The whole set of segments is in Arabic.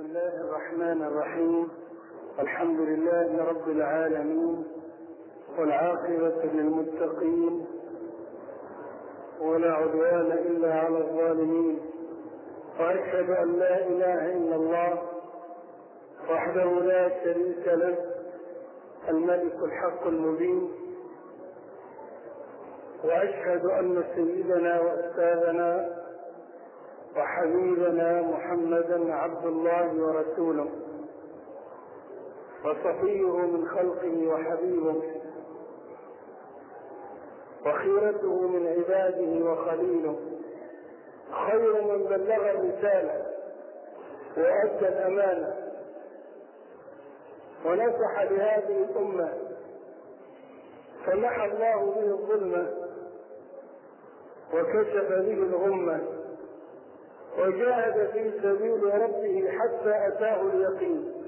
الله الرحمن الرحيم. الحمد لله رب العالمين، والعاقبة للمتقين، ولا عدوان إلا على الظالمين. وأشهد أن لا إله إلا الله وحده لا شريك له، الملك الحق المبين. وأشهد أن سيدنا وأستاذنا وحبيبنا محمدا عبد الله ورسوله، وصفيه من خلقه وحبيبه، وخيرته من عباده وخليله، خير من بلغ الرسالة وأدى الأمانة ونصح لهذه الأمة، فمحى الله به الظلمة وكشف به الغمة، وجاهد في سبيل ربه حتى أتاه اليقين.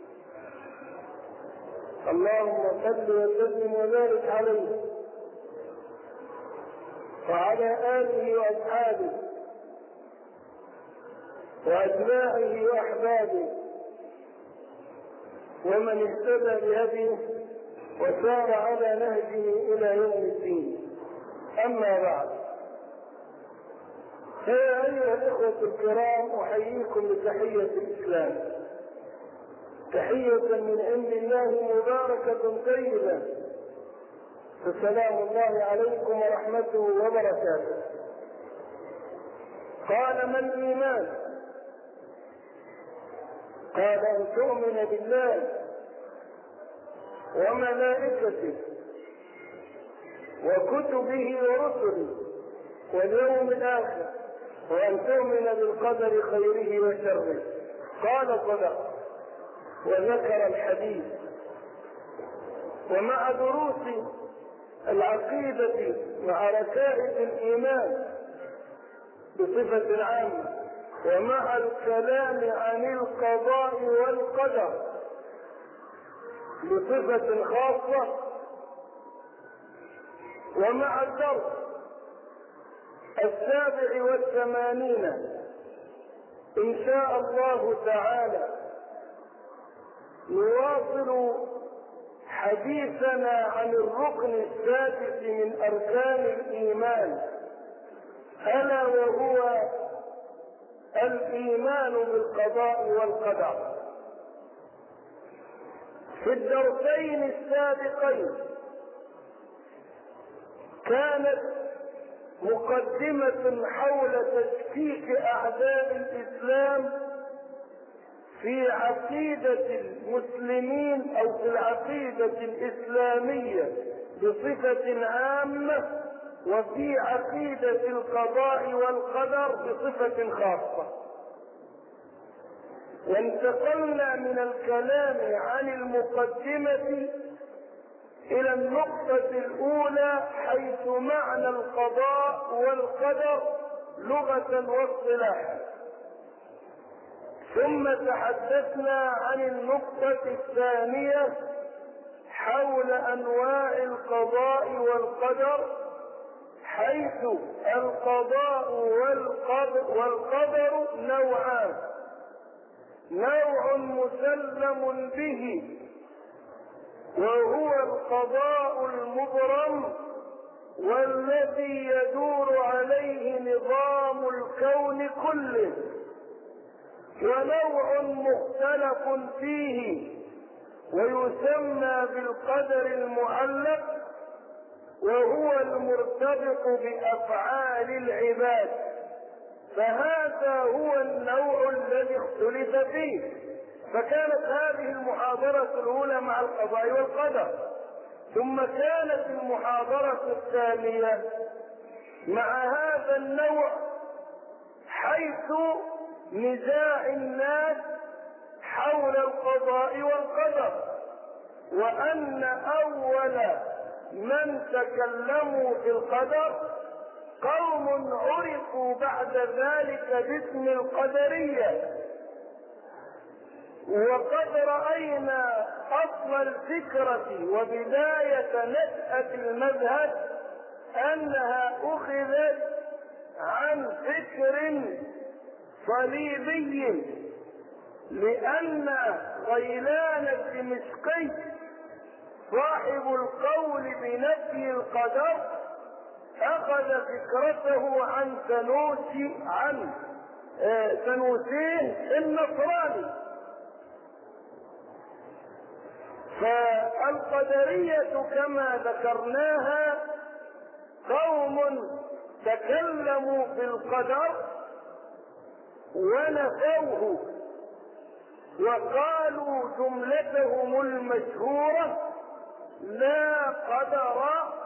اللهم صل وسلم وبارك عليه وعلى آله وأصحابه وأتباعه وأحبابه ومن اهتدى بهديه وسار على نهجه إلى يوم الدين. أما بعد، فيا أيها الإخوة الكرام، أحييكم بتحية الإسلام، تحية من عند الله مباركة طيبة، فسلام الله عليكم ورحمته وبركاته. قال: ما الإيمان؟ قال: أن تؤمن بالله وملائكته وكتبه ورسله واليوم الآخر، وأن تؤمن بالقدر خيره وشره. قال: صدق. وذكر الحديث. ومع دروس العقيدة مع ركائز الإيمان بصفة عامة، ومع الكلام عن القضاء والقدر بصفة خاصة، ومع الدرس 87 إن شاء الله تعالى نواصل حديثنا عن الركن السادس من أركان الإيمان، ألا وهو الإيمان بالقضاء والقدر. في الدرسين السابقين كانت مقدمة حول تشكيك أعداء الإسلام في عقيدة المسلمين أو في العقيدة الإسلامية بصفة عامة، وفي عقيدة القضاء والقدر بصفة خاصة. وانتقلنا من الكلام عن المقدمة إلى النقطة الأولى، حيث معنى القضاء والقدر لغة واصطلاحا. ثم تحدثنا عن النقطة الثانية حول أنواع القضاء والقدر، حيث القضاء والقدر نوعان: نوع مسلم به وهو القضاء المبرم والذي يدور عليه نظام الكون كله، ونوع مختلف فيه ويسمى بالقدر المعلق، وهو المرتبط بأفعال العباد. فهذا هو النوع الذي اختلف فيه. فكانت هذه المحاضرة الأولى مع القضاء والقدر، ثم كانت المحاضرة الثانية مع هذا النوع، حيث نزاع الناس حول القضاء والقدر، وأن أول من تكلموا في القدر قوم عرفوا بعد ذلك باسم القدرية. وقد رأينا أصل الفكرة وبداية نشأة المذهب أنها أخذت عن فكر صليبي لأن غيلان الدمشقي صاحب القول بنفي القدر أخذ فكرته عن سنوسين النصراني. فالقدرية كما ذكرناها قوم تكلموا في القدر ونفوه وقالوا جملتهم المشهورة: لا قدر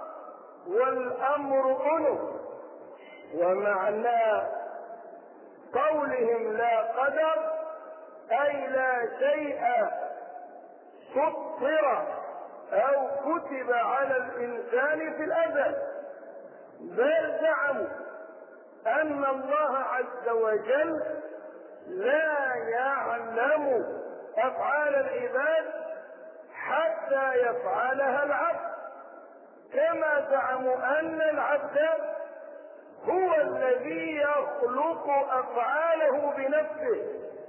والأمر أنف. ومعنى قولهم لا قدر أي لا شيء سطر أو كتب على الإنسان في الأزل، بل زعموا أن الله عز وجل لا يعلم أفعال العباد حتى يفعلها العبد، كما زعموا أن العبد هو الذي يخلق أفعاله بنفسه،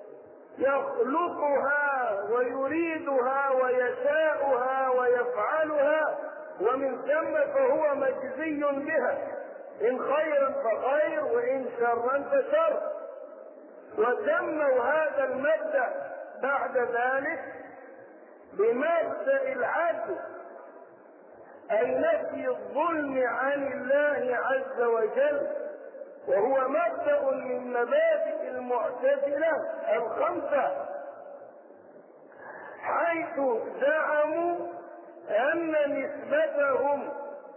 يخلقها ويريدها ويشاؤها ويفعلها، ومن ثم فهو مجزي بها، إن خيرا فخير وإن شرا فشر. وسموا هذا المبدأ بعد ذلك بمبدأ العدل، أي نفي الظلم عن الله عز وجل، وهو مبدأ من مبادئ المعتزلة الخمسة، حيث زعموا أن نسبتهم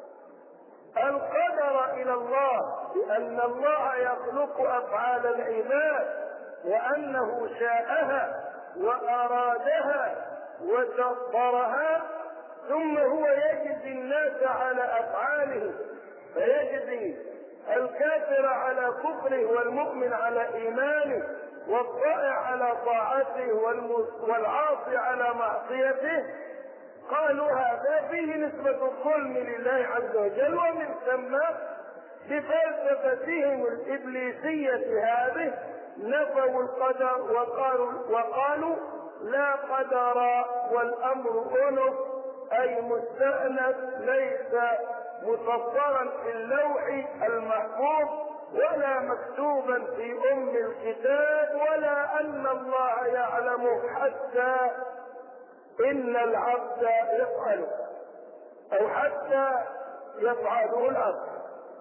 القدر إلى الله، بأن الله يخلق أفعال العباد وأنه شاءها وأرادها وسطرها، ثم هو يجزي الناس على أفعاله، فيجزي الكافر على كفره والمؤمن على إيمانه والطائع على طاعته والعاصي على معصيته. قالوا هذا فيه نسبة الظلم لله عز وجل، ومن ثم بفلسفتهم الإبليسية هذه نفوا القدر وقالوا لا قدر والأمر أنف، أي مستأنف ليس مسطرا في اللوح المحفوظ ولا مكتوبا في أم الكتاب، ولا أن الله يعلم حتى إن العبد يفعله أو حتى يفعله العبد.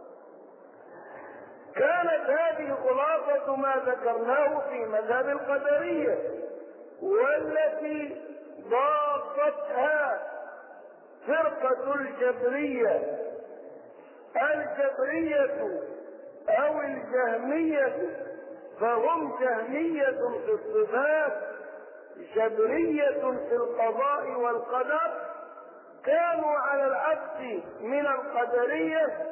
كانت هذه خلاصة ما ذكرناه في مذهب القدرية، والتي ضافتها فرقة الجبرية أو الجهمية، فهم جهمية في الصفات جبرية في القضاء والقدر، كانوا على العكس من القدرية،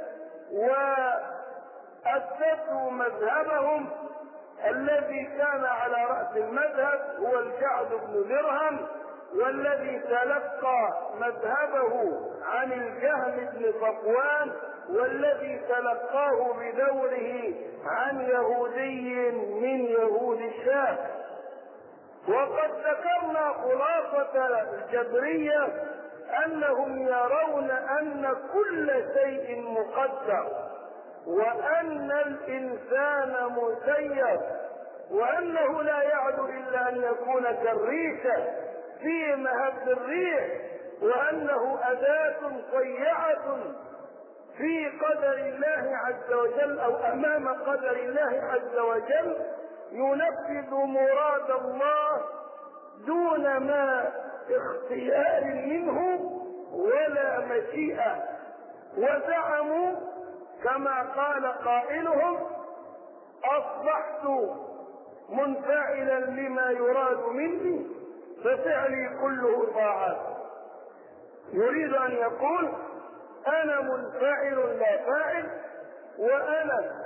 وأسسوا مذهبهم الذي كان على رأس المذهب هو الجعد بن درهم، والذي تلقى مذهبه عن الجهم بن صفوان، والذي تلقاه بدوره عن يهودي من يهود الشام. وقد ذكرنا خلاصة الجبرية أنهم يرون أن كل شيء مقدر، وأن الإنسان مسير، وأنه لا يعد إلا أن يكون كالريشة في مهب الريح، وأنه أداة صيعة في قدر الله عز وجل أو أمام قدر الله عز وجل، ينفذ مراد الله دون ما اختيار منه ولا مشيئة. وزعموا كما قال قائلهم: أصبحت منفعلا لما يراد مني ففعلي كله طاعات. يريد أن يقول: أنا منفعل لا فاعل، وأنا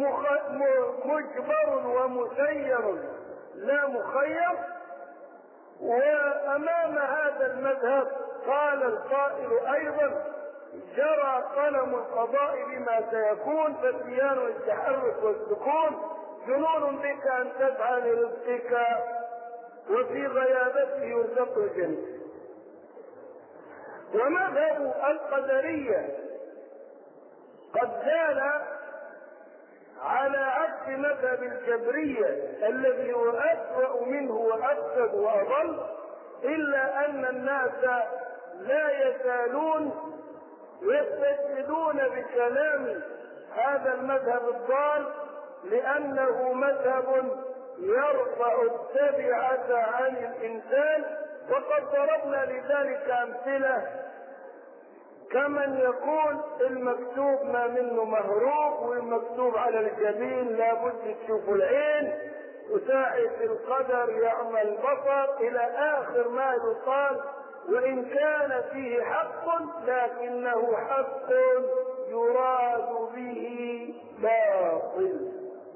مجبر ومسير لا مخير. وأمام هذا المذهب قال القائل أيضا: جرى قلم القضاء بما سيكون، فالديان التحرك والسكون، جنون بك أن تسعى لرزقك وفي غيابته يرزق الجنة. ومذهب القدرية قد زال على عكس مذهب الجبرية الذي هو أسوأ منه وأفسد وأضل، إلا أن الناس لا يزالون يستشهدون بكلام هذا المذهب الضال، لأنه مذهب يرفع التبعة عن الإنسان. وقد ضربنا لذلك أمثلة، كمن يقول المكتوب ما منه مهروب، والمكتوب على الجبين لابد تشوف العين، وساعة القدر يعمى البصر، إلى آخر ما يقال. وإن كان فيه حق لكنه حق يراد به باطل.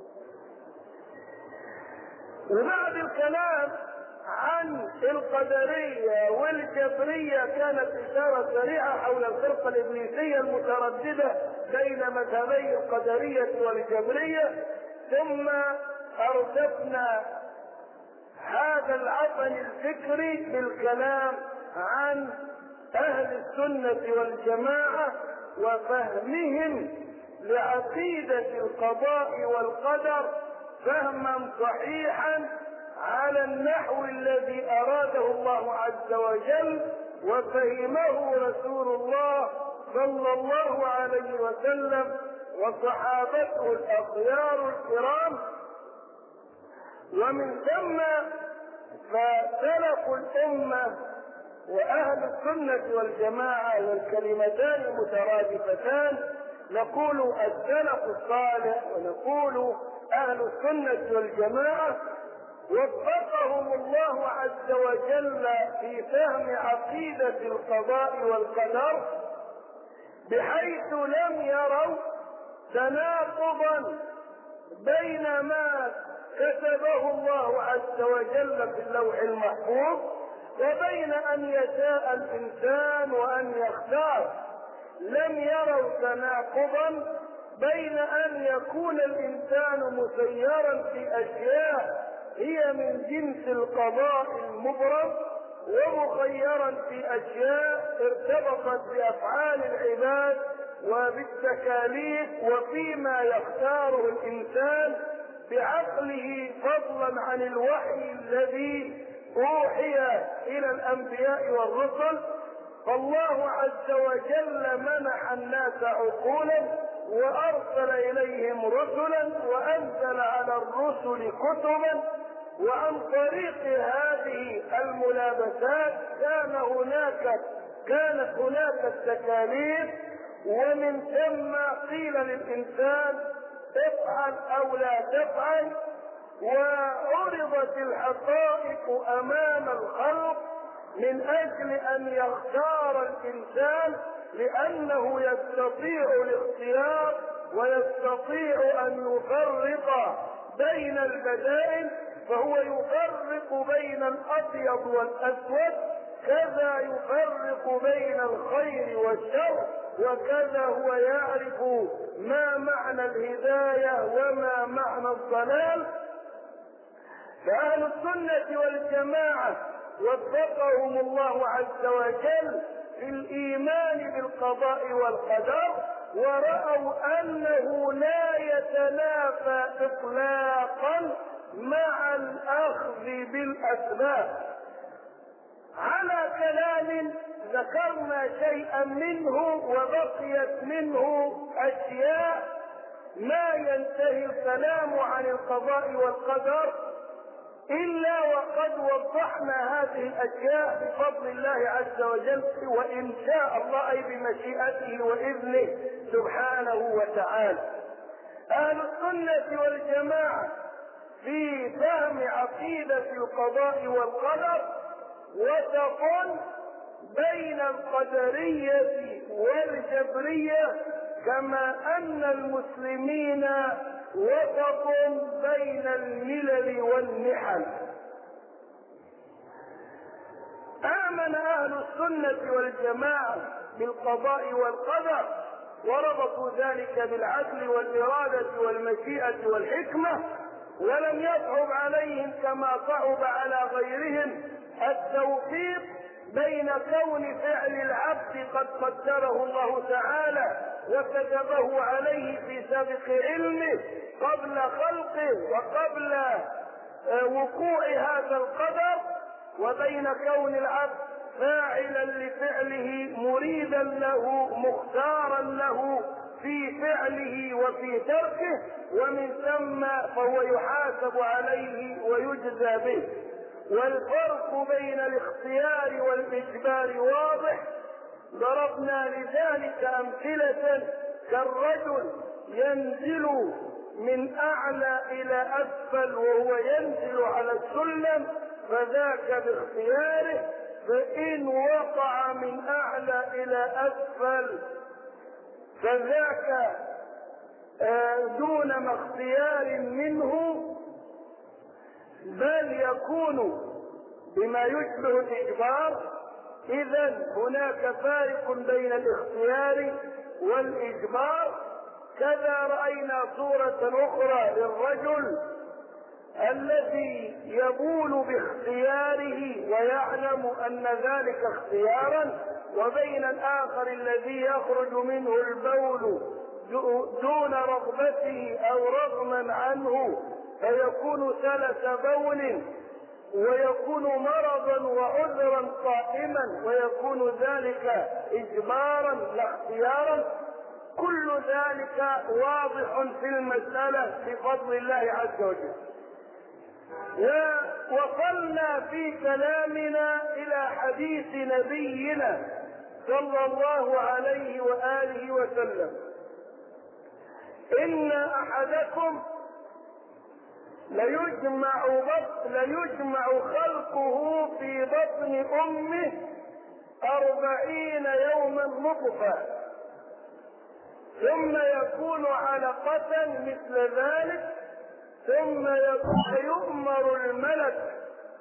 وبعد الكلام عن القدرية والجبرية كانت إشارة سريعة حول الفرقة الإبليسية المترددة بين مذهبي القدرية والجبرية، ثم أردفنا هذا العطن الفكري بالكلام عن أهل السنة والجماعة وفهمهم لعقيدة القضاء والقدر فهما صحيحا على النحو الذي أراده الله عز وجل وفهمه رسول الله صلى الله عليه وسلم وصحابته الأخيار الكرام. ومن ثم فسلف الأمة وأهل السنة والجماعة والكلمتان مترادفتان، نقول السلف الصالح ونقول أهل السنة والجماعة، وفقهم الله عز وجل في فهم عقيدة القضاء والقدر بحيث لم يروا تناقضا بين ما كتبه الله عز وجل في اللوح المحفوظ وبين أن يشاء الإنسان وأن يختار. لم يروا تناقضا بين أن يكون الإنسان مسيرا في أشياء هي من جنس القضاء المبرم ومخيرا في أشياء ارتبطت بأفعال العباد وبالتكاليف وفيما يختاره الإنسان بعقله فضلا عن الوحي الذي أوحي إلى الأنبياء والرسل. فالله عز وجل منح الناس عقولا وأرسل إليهم رسلا وأنزل على الرسل كتبا، وعن طريق هذه الملابسات كانت هناك التكاليف، ومن ثم قيل للإنسان افعل أو لا تفعل، وعرضت الحقائق أمام الخلق من أجل أن يختار الإنسان، لأنه يستطيع الاختيار ويستطيع أن يفرق بين البدائل، فهو يفرق بين الأبيض والأسود، كذا يفرق بين الخير والشر، وكذا هو يعرف ما معنى الهداية وما معنى الضلال. فأهل السنة والجماعة وفقهم الله عز وجل في الإيمان بالقضاء والقدر، ورأوا أنه لا يتنافى إطلاقا مع الأخذ بالأسباب. على كلام ذكرنا شيئا منه وبقيت منه أشياء ما ينتهي الكلام عن القضاء والقدر إلا وقد وضحنا هذه الأشياء بفضل الله عز وجل وإن شاء الله، أي بمشيئته وإذنه سبحانه وتعالى. أهل السنة والجماعة في فهم عقيدة القضاء والقدر وسط بين القدرية والجبرية، كما أن المسلمين وسط بين الملل والنحل. آمن أهل السنة والجماعة بالقضاء والقدر وربطوا ذلك بالعدل والإرادة والمشيئة والحكمة، ولم يصعب عليهم كما صعب على غيرهم التوفيق بين كون فعل العبد قد قدره الله تعالى وكتبه عليه في سابق علمه قبل خلقه وقبل وقوع هذا القدر، وبين كون العبد فاعلا لفعله مريدا له مختارا له في فعله وفي تركه، ومن ثم فهو يحاسب عليه ويجزى به. والفرق بين الاختيار والإجبار واضح. ضربنا لذلك أمثلة كالرجل ينزل من أعلى إلى أسفل وهو ينزل على السلم فذاك باختياره، فإن وقع من أعلى إلى أسفل فذاك دون اختيار منه، بل يكون بما يشبه الإجبار. إذن هناك فارق بين الاختيار والإجبار. كذا رأينا صورة أخرى للرجل الذي يبول باختياره ويعلم أن ذلك اختيارا، وبين الآخر الذي يخرج منه البول دون رغبته أو رغما عنه فيكون سلس بول ويكون مرضا وعذرا قائما ويكون ذلك إجبارا لا اختيارا. كل ذلك واضح في المسألة بفضل الله عز وجل. ووصلنا في كلامنا إلى حديث نبينا صلى الله عليه وآله وسلم: إن أحدكم ليجمع خلقه في بطن أمه 40 يوما نطفة، ثم يكون علقة مثل ذلك، ثم يؤمر الملك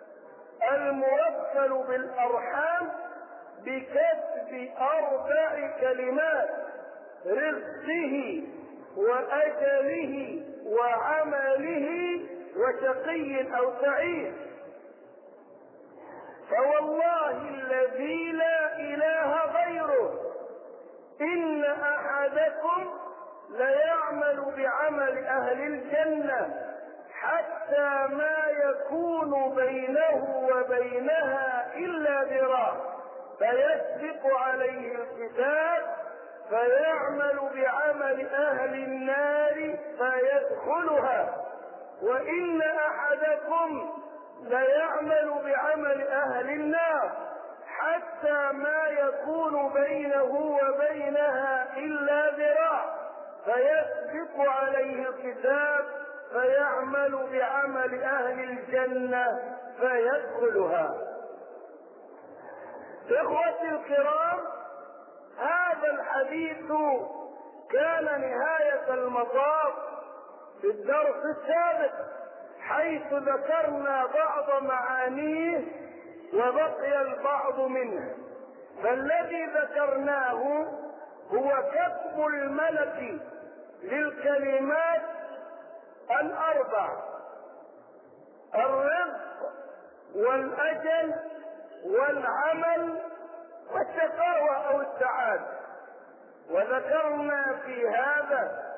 الموكل بالأرحام بكتب 4 كلمات: رزقه وأجله وعمله وشقي أو سعيد. فوالله الذي لا إله غيره إن أحدكم ليعمل بعمل أهل الجنة حتى ما يكون بينه وبينها إلا ذراع، فيسبق عليه الكتاب فيعمل بعمل أهل النار فيدخلها. وإن أحدكم ليعمل بعمل أهل النار حتى ما يكون بينه وبينها إلا ذراع، فيسبق عليه الكتاب فيعمل بعمل أهل الجنة فيدخلها. إخوتي الكرام، هذا الحديث كان نهاية المطاف في الدرس السابق، حيث ذكرنا بعض معانيه وبقي البعض منه. فالذي ذكرناه هو كتب الملك للكلمات 4: الرزق والأجل والعمل والشقاوة أو السعادة. وذكرنا في هذا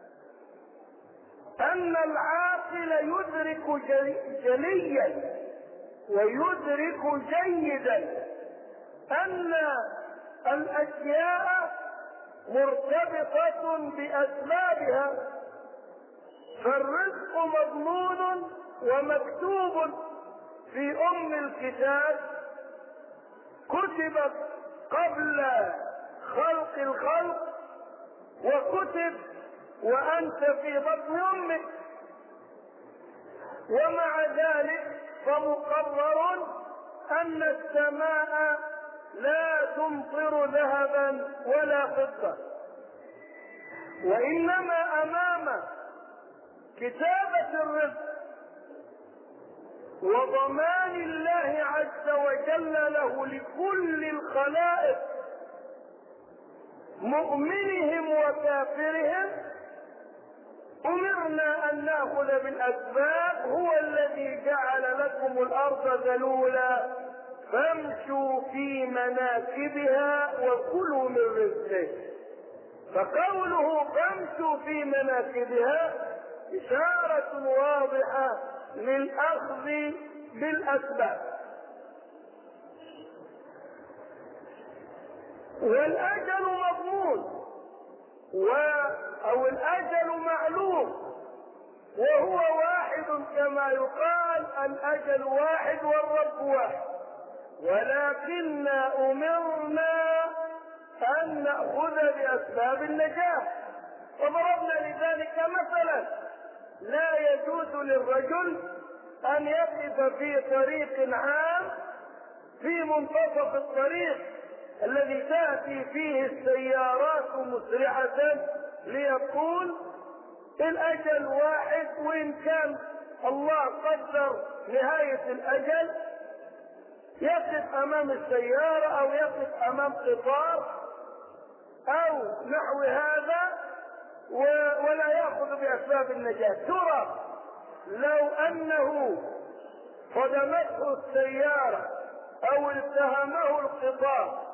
أن العاقل يدرك جليا ويدرك جيدا أن الأشياء مرتبطة بأسبابها، فالرزق مضمون ومكتوب في أم الكتاب، كتبت قبل خلق الخلق وكتب وأنت في بطن أمك. ومع ذلك فمقرر أن السماء لا تمطر ذهبا ولا فضة، وإنما أمام كتابة الرزق وضمان الله عز وجل له لكل الخلائق مؤمنهم وكافرهم أمرنا أن نأخذ بالأسباب. هو الذي جعل لكم الأرض ذلولا فامشوا في مناكبها وكلوا من رزقه. فقوله فامشوا في مناكبها إشارة واضحة للأخذ بالأسباب. والأجل مضمون أو الأجل معلوم، وهو واحد كما يقال الأجل واحد والرب واحد، ولكننا أمرنا أن نأخذ بأسباب النجاة. وضربنا لذلك مثلا: لا يجوز للرجل أن يقف في طريق عام في منتصف الطريق الذي تأتي فيه السيارات مسرعة ليقول الأجل واحد، وإن كان الله قدر نهاية الأجل يقف أمام السيارة أو يقف أمام قطار أو نحو هذا ولا يأخذ بأسباب النجاة. ترى لو أنه صدمته السيارة أو التهمه القطار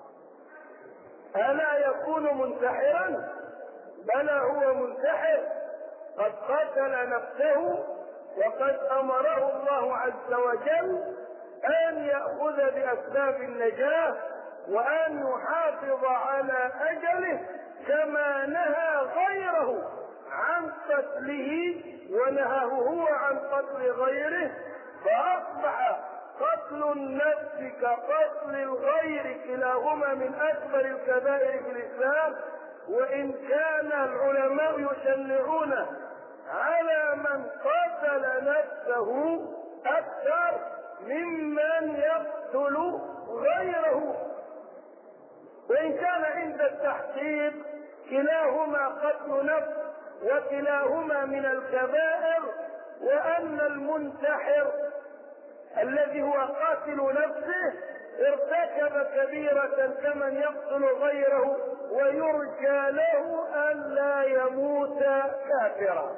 ألا يكون منتحرا؟ بل هو منتحر، قد قتل نفسه، وقد أمره الله عز وجل أن يأخذ بأسباب النجاة وأن يحافظ على أجله، كما نهى غيره عن قتله ونهاه هو عن قتل غيره. فأصبح قتل النفس كقتل الغير كلاهما من أكبر الكبائر في الإسلام، وإن كان العلماء يشنعون على من قتل نفسه أكثر ممن يقتل غيره، وإن كان عند التحقيق كلاهما قتل نفس وكلاهما من الكبائر، وأن المنتحر الذي هو قاتل نفسه ارتكب كبيرة كمن يقتل غيره، ويرجى له أن لا يموت كافرا.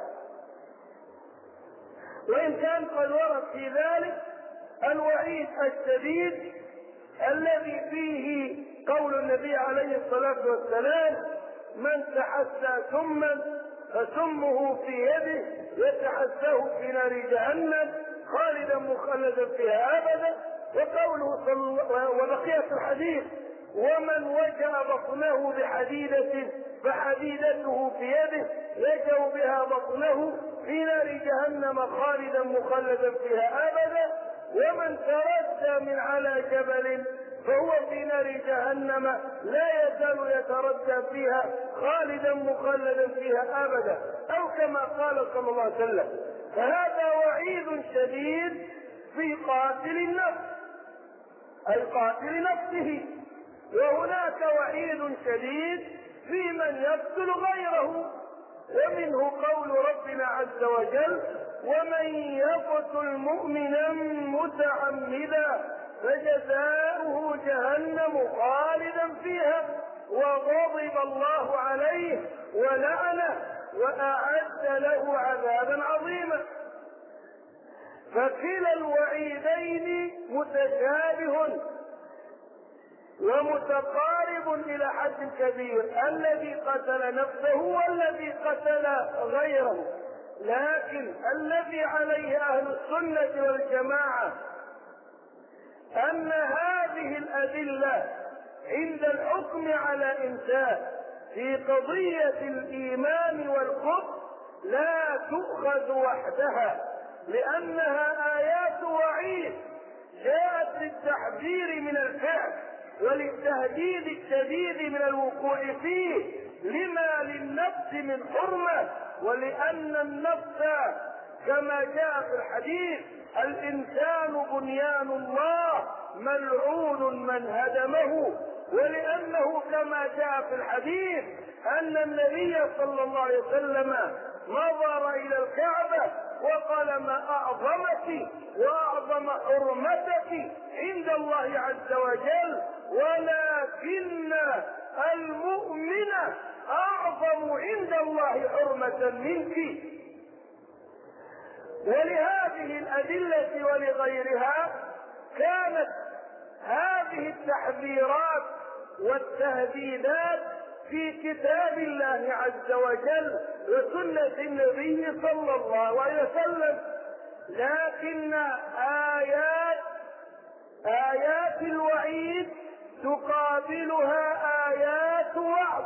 وإن كان قد ورد في ذلك الوعيد الشديد الذي فيه قول النبي عليه الصلاة والسلام: من تحسى سما فسمه في يده يتحساه في نار جهنم خالدا مخلدا فيها أبدا. وقوله وبقية الحديث: ومن وجع بطنه بحديدة فحديدته في يده يجع بها بطنه في نار جهنم خالدا مخلدا فيها أبدا. ومن تردى من على جبل فهو في نار جهنم لا يزال يتردى فيها خالدا مخلدا فيها أبدا، أو كما قال صلى الله عليه وسلم. فهذا وعيد شديد في قاتل النفس أي قاتل نفسه، وهناك وعيد شديد في من يقتل غيره. ومنه قول ربنا عز وجل: ومن يقتل مؤمنا متعمدا فجزاؤه جهنم خالدا فيها وغضب الله عليه ولعنه وأعد له عذابا عظيما. فكلا الوعيدين متشابه ومتقارب إلى حد كبير، الذي قتل نفسه والذي قتل غيره. لكن الذي عليه أهل السنة والجماعة أن هذه الأدلة عند الحكم على إنسان في قضية الإيمان والكفر لا تؤخذ وحدها، لأنها آيات وعيد جاءت للتحذير من الفعل وللتهديد الشديد من الوقوع فيه، لما للنفس من حرمة، ولأن النفس كما جاء في الحديث: الإنسان بنيان الله ملعون من هدمه. ولأنه كما جاء في الحديث أن النبي صلى الله عليه وسلم نظر إلى الكعبة وقال: ما أعظمك وأعظم حرمتك عند الله عز وجل، ولكن المؤمن أعظم عند الله حرمة منك. ولهذه الأدلة ولغيرها كانت هذه التحذيرات والتهديدات في كتاب الله عز وجل وسنة النبي صلى الله عليه وسلم، لكن آيات الوعيد تقابلها آيات وعد.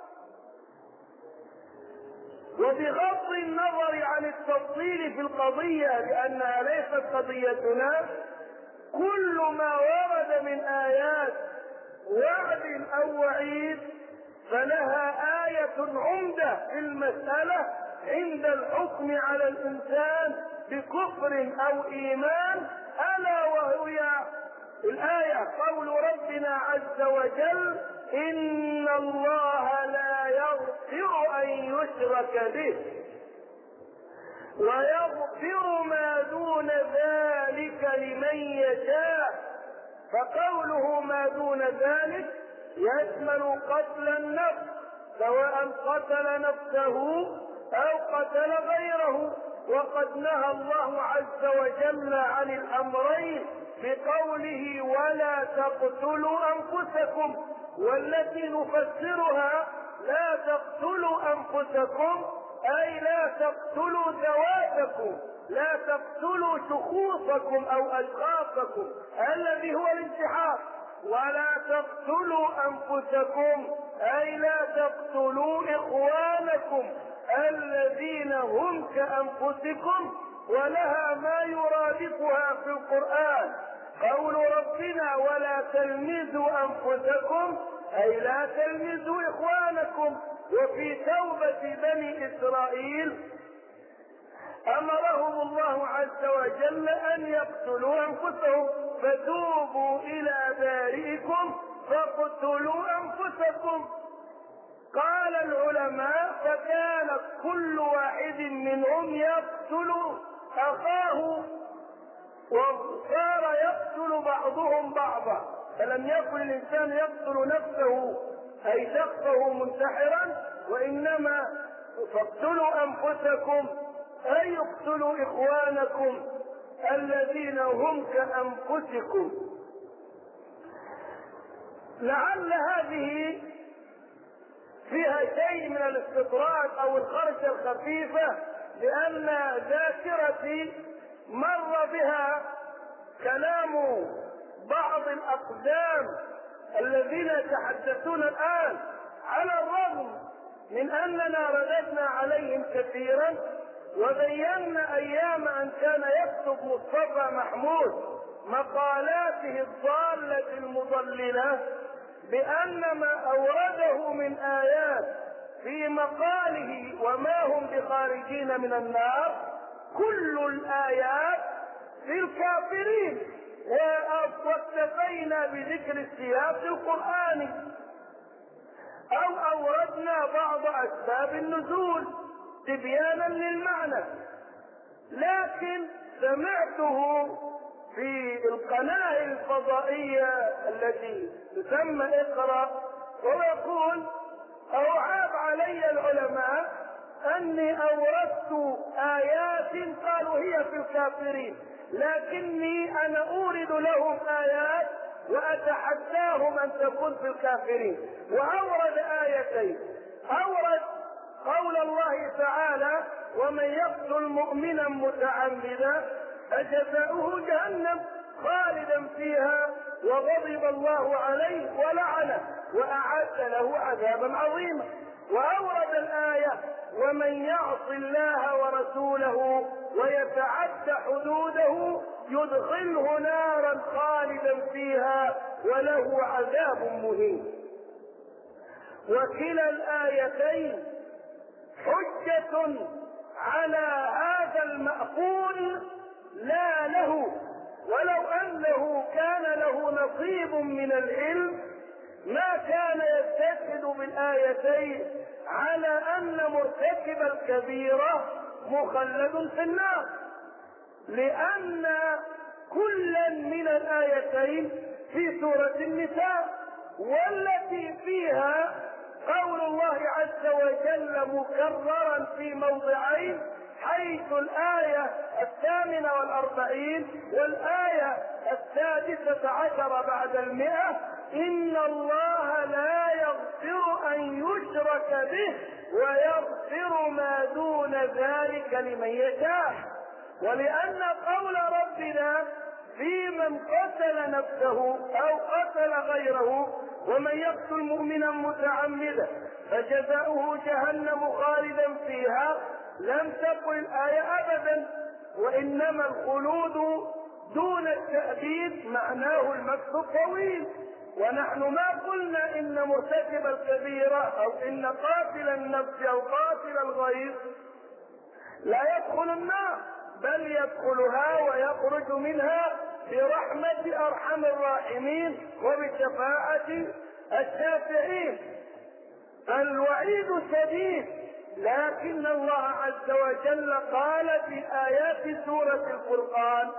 وبغض النظر عن التفصيل في القضية لأنها ليست قضيتنا، كل ما ورد من آيات وعد أو وعيد فلها آية عمدة في المسألة عند الحكم على الإنسان بكفر أو إيمان، ألا وهي الآية قول ربنا عز وجل: إن الله لا يغفر أن يشرك به ويغفر ما دون ذلك لمن يشاء. فقوله ما دون ذلك يشمل قتل النفس، سواء قتل نفسه أو قتل غيره. وقد نهى الله عز وجل عن الأمرين بقوله: ولا تقتلوا أنفسكم، والتي نفسرها لا تقتلوا أنفسكم أي لا تقتلوا ذواتكم، لا تقتلوا شخوصكم أو أشخاصكم الذي هو الانتحار. ولا تقتلوا أنفسكم أي لا تقتلوا إخوانكم الذين هم كأنفسكم، ولها ما يرادفها في القرآن قول ربنا: ولا تلمزوا أنفسكم أي لا تلمزوا إخوانكم. وفي توبة بني إسرائيل أمرهم الله عز وجل أن يقتلوا أنفسهم: فتوبوا إلى بارئكم فاقتلوا أنفسكم. قال العلماء: فكان كل واحد منهم يقتل أخاه، وصار يقتل بعضهم بعضا، فلم يكن الإنسان يقتل نفسه أي شخصه منتحرا، وإنما فاقتلوا أنفسكم أي اقتلوا إخوانكم الذين هم كأنفسكم. لعل هذه فيها شيء من الاستطراد أو الخرشة الخفيفة، لأن ذاكرتي مر بها كلام بعض الأقدام الذين يتحدثون الآن، على الرغم من أننا رددنا عليهم كثيرا وبينا أيام أن كان يكتب مصطفى محمود مقالاته الضالة المضللة بأن ما أورده من آيات في مقاله وما هم بخارجين من النار كل الآيات في الكافرين، واكتفينا بذكر السياق القرآني أو أوردنا بعض أسباب النزول تبيانا للمعنى. لكن سمعته في القناة الفضائية التي تسمى اقرأ ويقول: أعاب علي العلماء أني أوردت آيات قالوا هي في الكافرين، لكني أنا أورد لهم آيات وأتحداهم أن تكون في الكافرين. وأورد آيتين: أورد قول الله تعالى: ومن يقتل مؤمنا متعمدا فجزاؤه جهنم خالدا فيها وغضب الله عليه ولعنه وأعد له عذابا عظيما. وأورد الآية: ومن يعص الله ورسوله ويتعد حدوده يدخله نارا خالدا فيها وله عذاب مهين. وكلا الآيتين حجة على هذا المأخوذ لا له، ولو أنه كان له نصيب من العلم ما كان يستشهد بالآيتين على أن مرتكب الكبيرة مخلد في النار، لأن كلا من الآيتين في سورة النساء، والتي فيها قول الله عز وجل مكررا في موضعين، حيث الآية 48 والآية 16 بعد 100: إن الله لا يغفر أن يشرك به ويغفر ما دون ذلك لمن يشاء. ولأن قول ربنا في من قتل نفسه أو قتل غيره ومن يقتل مؤمنا متعمدا فجزاؤه جهنم خالدا فيها، لم تقل الآية أبدا، وإنما الخلود دون التأبيد معناه المكث الطويل. ونحن ما قلنا إن مرتكب الكبيرة أو إن قاتل النفس أو قاتل الغير لا يدخل النار، بل يدخلها ويخرج منها برحمة أرحم الراحمين وبشفاعة الشافعين. فالوعيد شديد، لكن الله عز وجل قال في آيات سورة الفرقان: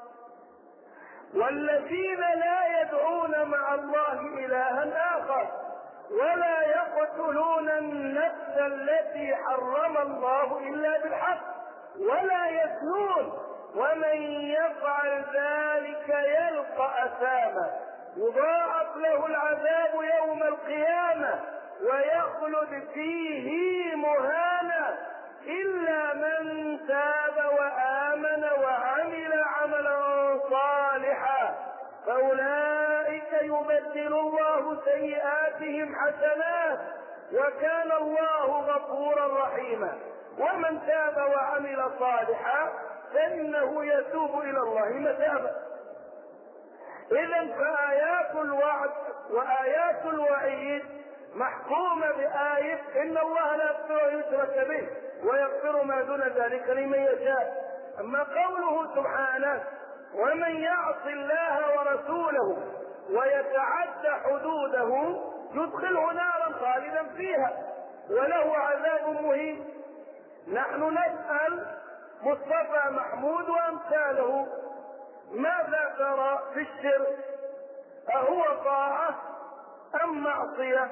والذين لا يدعون مع الله إلها آخر ولا يقتلون النفس التي حرم الله إلا بالحق ولا يزنون ومن يفعل ذلك يلقى أثاما يضاعف له العذاب يوم القيامة ويخلد فيه مهانا إلا من تاب وآمن وعمل عملا صالحا فأولئك يبدل الله سيئاتهم حسنات وكان الله غفورا رحيما. ومن تاب وعمل صالحا فإنه يتوب إلى الله متابا. إذن فآيات الوعد وآيات الوعيد محكومة بآية إن الله لا يغفر أن يشرك به ويغفر ما دون ذلك لمن يشاء. أما قوله سبحانه: ومن يعص الله ورسوله ويتعدى حدوده يدخله نارا خالدا فيها وله عذاب مهين. نحن نسأل مصطفى محمود وأمثاله: ماذا ترى في الشرك؟ أهو طاعة أم معصية؟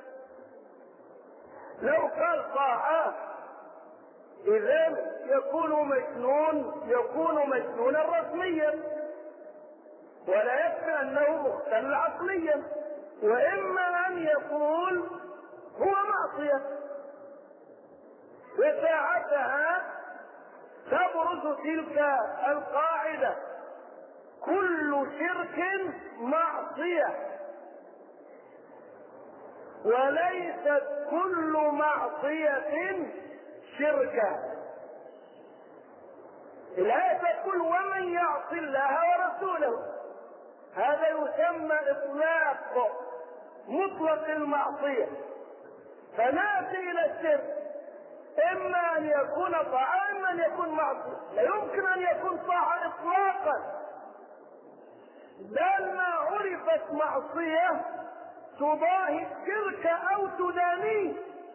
لو قال طاعة إذن يكون مجنونا رسميا، ولا يكفي أنه مختل عقليا، وإما أن يقول هو معصية. وساعتها تبرز تلك القاعدة: كل شرك معصية، وليست كل معصية شركا. الآية تقول: ومن يعص الله ورسوله، هذا يسمى إطلاق مطلق المعصية. فنأتي إلى الشرك، إما أن يكون طاعة إما أن يكون معصية. لا يمكن أن يكون طاعة إطلاقا، بل ما عرفت معصية تضاهي الشرك أو تدانيه.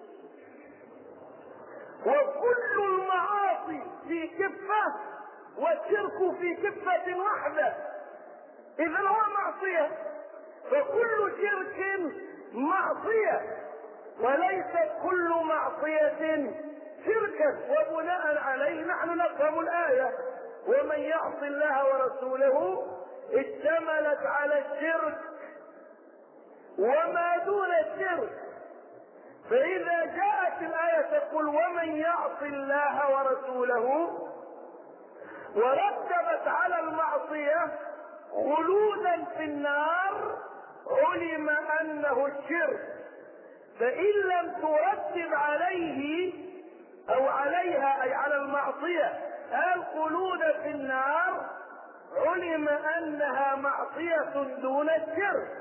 وكل المعاصي في كفة والشرك في كفة واحدة، إذا هو معصية. فكل شرك معصية، وليست كل معصية شركا. وبناء عليه نحن نفهم الآية: ومن يعص الله ورسوله اشتملت على الشرك وما دون الشرك. فإذا جاءت الآية تقول: ومن يعص الله ورسوله، ورتبت على المعصية خلودا في النار، علم أنه الشرك. فإن لم ترتب عليه أو عليها أي على المعصية الخلود في النار، علم أنها معصية دون الشرك.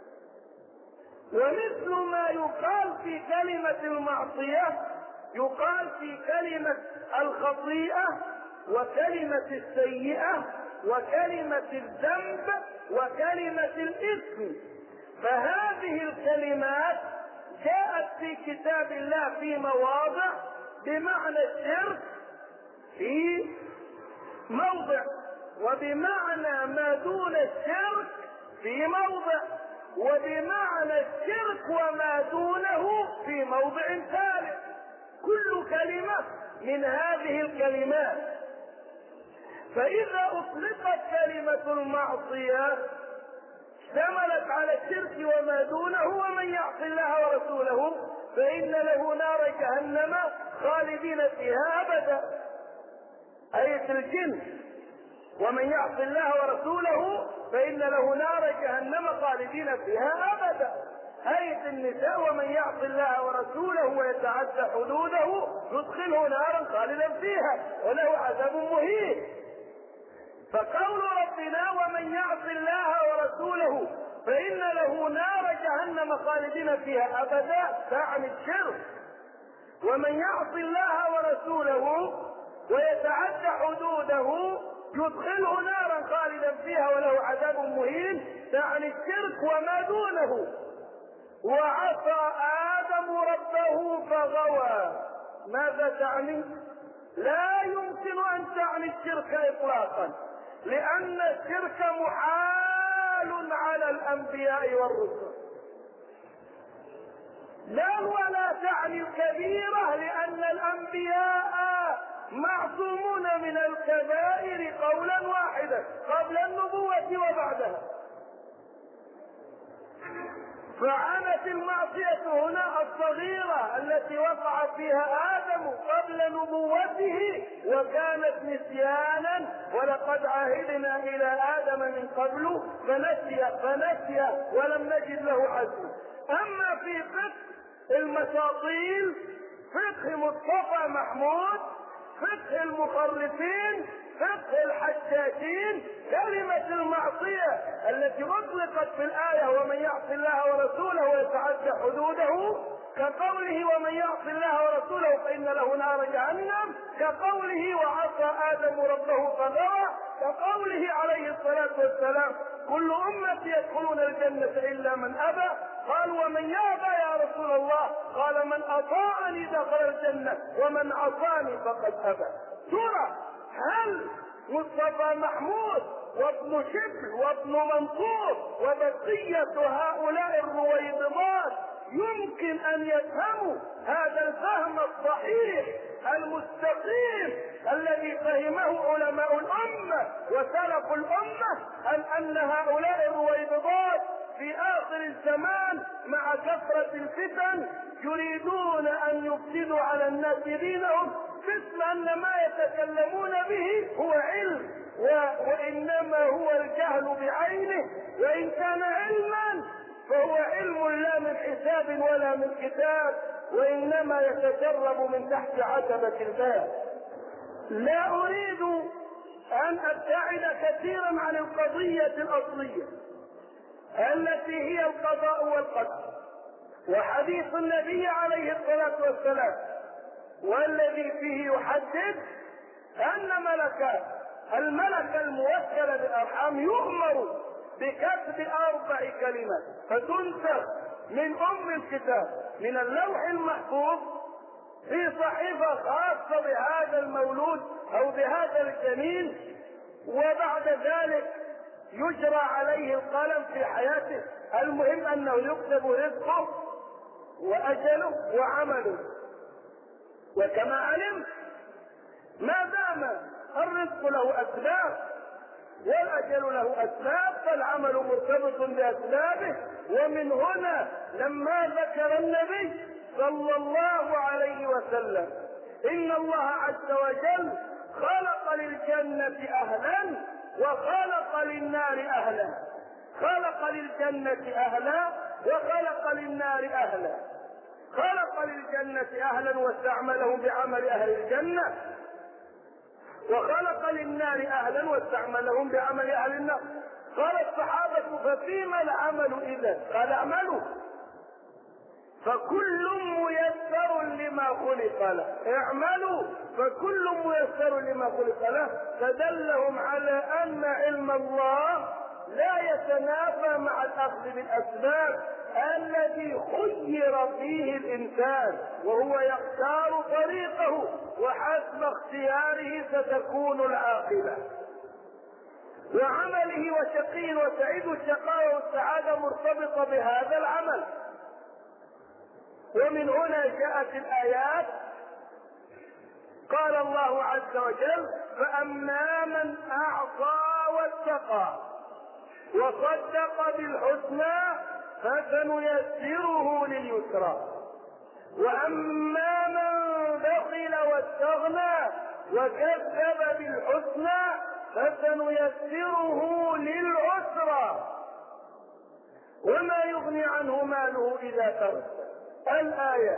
ومثل ما يقال في كلمة المعصية يقال في كلمة الخطيئة وكلمة السيئة وكلمة الذنب وكلمة الإثم. فهذه الكلمات جاءت في كتاب الله في مواضع بمعنى الشرك في موضع، وبمعنى ما دون الشرك في موضع، وبمعنى الشرك وما دونه في موضع ثالث. كل كلمة من هذه الكلمات. فإذا أطلقت كلمة المعصية اشتملت على الشرك وما دونه، ومن يعص الله ورسوله فإن له نار جهنم خالدين فيها أبدا. آية الجن: ومن يعص الله ورسوله فإن له نار جهنم خالدين فيها أبدا. آية النساء: ومن يعص الله ورسوله ويتعدى حدوده يدخله نارا خالدا فيها وله عذاب مهين. فقول ربنا: ومن يعص الله ورسوله فإن له نار جهنم خالدين فيها أبدا، تعني الشرك. ومن يعص الله ورسوله ويتعدى حدوده يدخله نارا خالدا فيها وله عذاب مهين، تعني الشرك وما دونه. وعصى آدم ربه فغوى، ماذا تعني؟ لا يمكن أن تعني الشرك إطلاقا، لأن الشرك محال على الأنبياء والرسل. لا، ولا تعني الكبيرة، لأن الأنبياء معصومون من الكبائر قولا واحدا قبل النبوة وبعدها. فعنت المعصية هنا الصغيرة التي وقع فيها آدم قبل نبوته وكانت نسيانا، ولقد عهدنا إلى آدم من قبل فنسي ولم نجد له عزما. أما في فقه المساطيل، فقه مصطفى محمود، فقه المخرفين، فقه الحشاشين، كلمة المعصية التي أطلقت في الآية: ومن يعص الله ورسوله ويتعدى حدوده، كقوله: ومن يعص الله ورسوله فإن له نار جهنم، كقوله: وعصى آدم ربه فغوى، كقوله عليه الصلاة والسلام: كل أمتي يدخلون الجنة إلا من أبى. قال: ومن يأبى يا رسول الله؟ قال: من أطاعني دخل الجنة ومن عصاني فقد أبى. ترى هل مصطفى محمود وابن شبل وابن منصور وبقية هؤلاء الرويضات يمكن أن يفهموا هذا الفهم الصحيح المستقيم الذي فهمه علماء الأمة وسلف الأمة، أن هؤلاء الرويضات في آخر الزمان مع كثرة الفتن يريدون أن يفسدوا على الناس دينهم باسم أن ما يتكلمون به هو علم، وإنما هو الجهل بعينه، وإن كان علما فهو علم لا من حساب ولا من كتاب، وإنما يتجرب من تحت عتبة الباب. لا أريد أن أبتعد كثيرا عن القضية الأصلية التي هي القضاء والقدر، وحديث النبي عليه الصلاة والسلام، والذي فيه يحدد أن الملك الموكل بالأرحام يؤمر بكتب 4 كلمات فتنسخ من الكتاب من اللوح المحفوظ في صحيفة خاصة بهذا المولود أو بهذا الجنين، وبعد ذلك يجرى عليه القلم في حياته. المهم أنه يكتب رزقه وأجله وعمله. وكما علمت ما دام الرزق له أسباب والأجل له أسباب فالعمل مرتبط بأسبابه. ومن هنا لما ذكر النبي صلى الله عليه وسلم إن الله عز وجل خلق للجنة أهلا وخلق للنار أهلا، خلق للجنة أهلا وخلق للنار أهلا، خلق للجنة أهلا واستعملهم بعمل أهل الجنة، وخلق للنار أهلا واستعملهم بعمل أهل النار. قال الصحابة: ففيما العمل إذا؟ قال: اعملوا فكل ميسر لما خلق له. اعملوا فكل ميسر لما خلق له. فدلهم على أن علم الله لا يتنافى مع الأخذ بالأسباب الذي خير فيه الإنسان، وهو يختار طريقه وحسب اختياره ستكون العاقبة، وعمله وشقي وسعيد، الشقاء والسعادة مرتبطة بهذا العمل. ومن هنا جاءت الآيات، قال الله عز وجل: فأما من أعطى واتقى وصدق بالحسنى فسنيسره لليسرى، وأما من بخل واستغنى وكذب بالحسنى فسنيسره للعسرى، وما يغني عنه ماله إذا تردى. الآية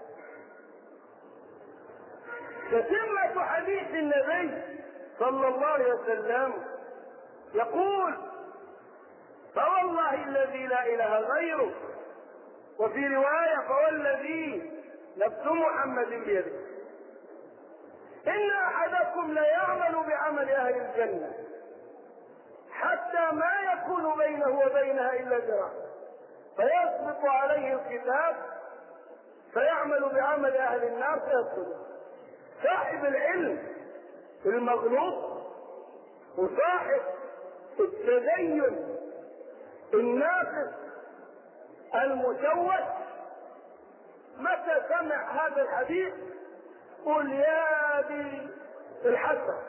تتمة حديث النبي صلى الله عليه وسلم، يقول: فوالله الذي لا إله غيره، وفي رواية: فوالذي نفس محمد بيده، إن أحدكم ليعمل بعمل أهل الجنة حتى ما يكون بينه وبينها إلا ذراع، فيسبق عليه الكتاب فيعمل بعمل أهل النار فيدخله. صاحب العلم المغلوط وصاحب التدين الناقص المشوش متى سمع هذا الحديث قل: يا دي الحسن،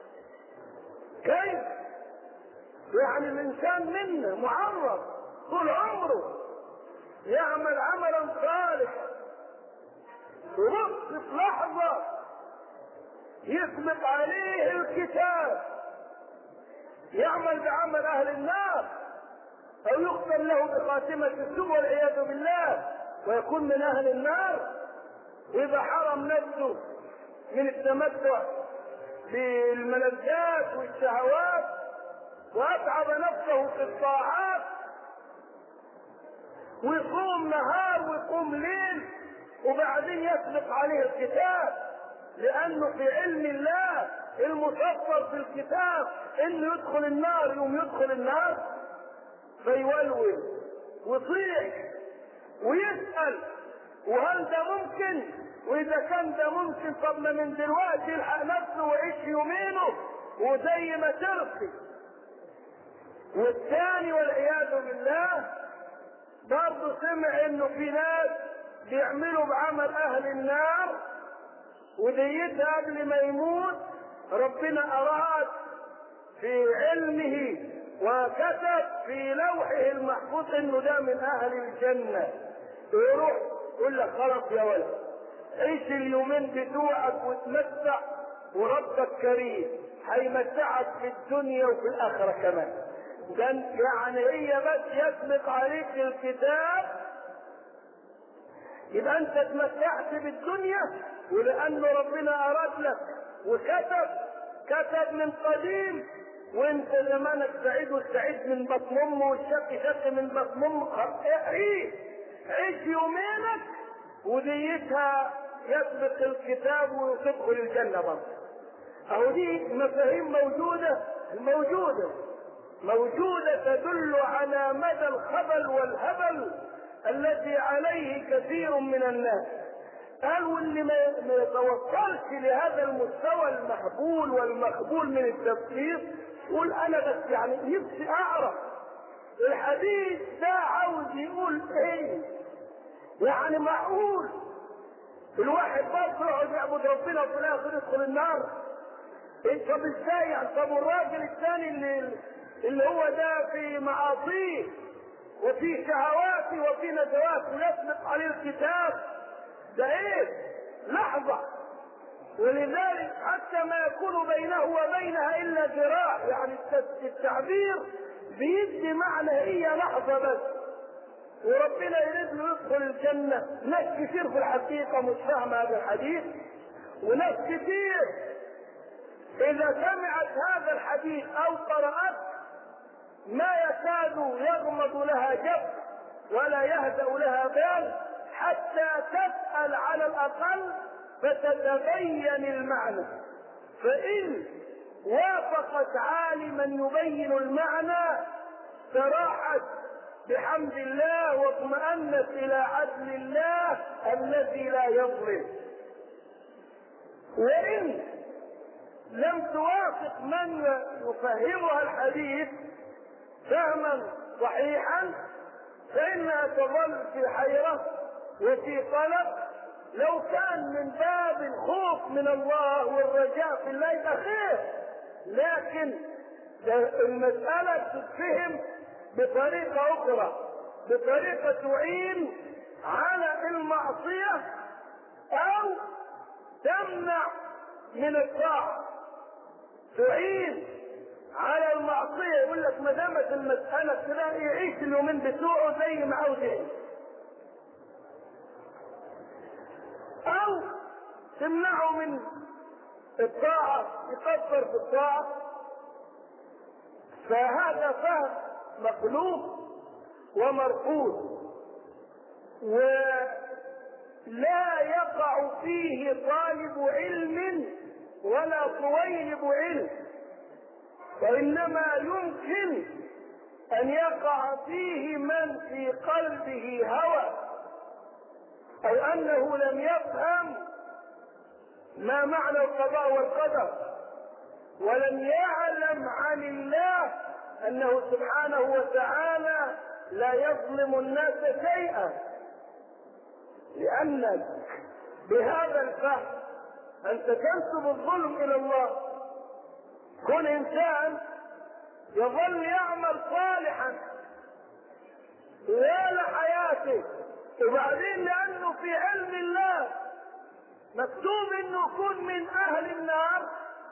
كيف يعني الإنسان منا معرض طول عمره يعمل عملا صالحا، ورص في لحظة يسبق عليه الكتاب يعمل بعمل أهل النار، أو يختم له بخاتمة السوء والعياذ بالله ويكون من أهل النار، وإذا حرم نفسه من التمتع بالملذات والشهوات وأتعب نفسه في الطاعات ويصوم نهار ويقوم ليل، وبعدين يسبق عليه الكتاب لأنه في علم الله المسطر في الكتاب إنه يدخل النار، يوم يدخل النار فيولول ويصيح ويسأل: وهل ده ممكن؟ وإذا كان ده ممكن طب ما من دلوقتي يلحق نفسه ويعيش يومينه وزي ما ترقي. والثاني والعياذ بالله برضه سمع إنه في ناس بيعملوا بعمل أهل النار، وديتها قبل ما يموت ربنا أراد في علمه وكتب في لوحه المحفوظ إنه ده من أهل الجنة، ويروح يقول لك: خلاص يا ولد عيش اليومين بتوعك وتمتع، وربك كريم هيمتعك في الدنيا وفي الآخرة كمان. يعني هي بس يسبق عليك الكتاب يبقى انت اتمتعت بالدنيا، ولانه ربنا اراد لك وكتب من قديم، وانت زمانك سعيد والسعيد من بطن امه والشقي شقي من بطن امه. عيش يومينك وديتها يسبق الكتاب وتدخل الجنه برضه. اهو دي مفاهيم موجوده تدل على مدى الخبل والهبل الذي عليه كثير من الناس. قالوا اللي ما يتوصلش لهذا المستوى المهبول والمقبول من التفسير يقول: انا بس يعني نفسي اعرف الحديث ده عاوز يقول ايه. يعني معقول الواحد بس يقعد يعبد ربنا وفي الاخر يدخل النار؟ طب ازاي يعني؟ طب والراجل الثاني اللي هو ده في معاصيه وفي شهواته وفي نزوات ويسبق عليه الكتاب ده ايه؟ لحظة. ولذلك حتى ما يكون بينه وبينها الا ذراع، يعني التعبير بيدي معنى هي لحظة بس، وربنا يريد له يدخل الجنة. ناس كتير في الحقيقة مش فاهمة هذا الحديث، وناس كتير اذا سمعت هذا الحديث او قرأت ما يكاد يغمض لها جب ولا يهدأ لها بال حتى تسأل على الأقل فتتبين المعنى. فإن وافقت عالما يبين المعنى استراحت بحمد الله واطمأنت إلى عدل الله الذي لا يظلم. وإن لم توافق من يفهمها الحديث فهما صحيحا فإنها تظل في حيرة وفي قلق. لو كان من باب الخوف من الله والرجاء في الله يبقى خير، لكن المسألة تتفهم بطريقة أخرى، بطريقة تعين على المعصية أو تمنع من الطاعة. تعين على المعصية، يقول لك ما دامت المسألة كده يعيش اليومين بتوعه زي ما عاوز يعيش، أو تمنعه من الطاعة يكفر في الطاعة. فهذا فهم مقلوب ومرفوض، ولا يقع فيه طالب علم ولا طويلب علم، وإنما يمكن أن يقع فيه من في قلبه هوى أو أنه لم يفهم ما معنى القضاء والقدر، ولم يعلم عن الله أنه سبحانه وتعالى لا يظلم الناس شيئا. لأن بهذا الفهم أنت تنسب الظلم إلى الله. كل إنسان يظل يعمل صالحا طوال حياته، وبعدين لأنه في علم الله مكتوب إنه يكون من أهل النار،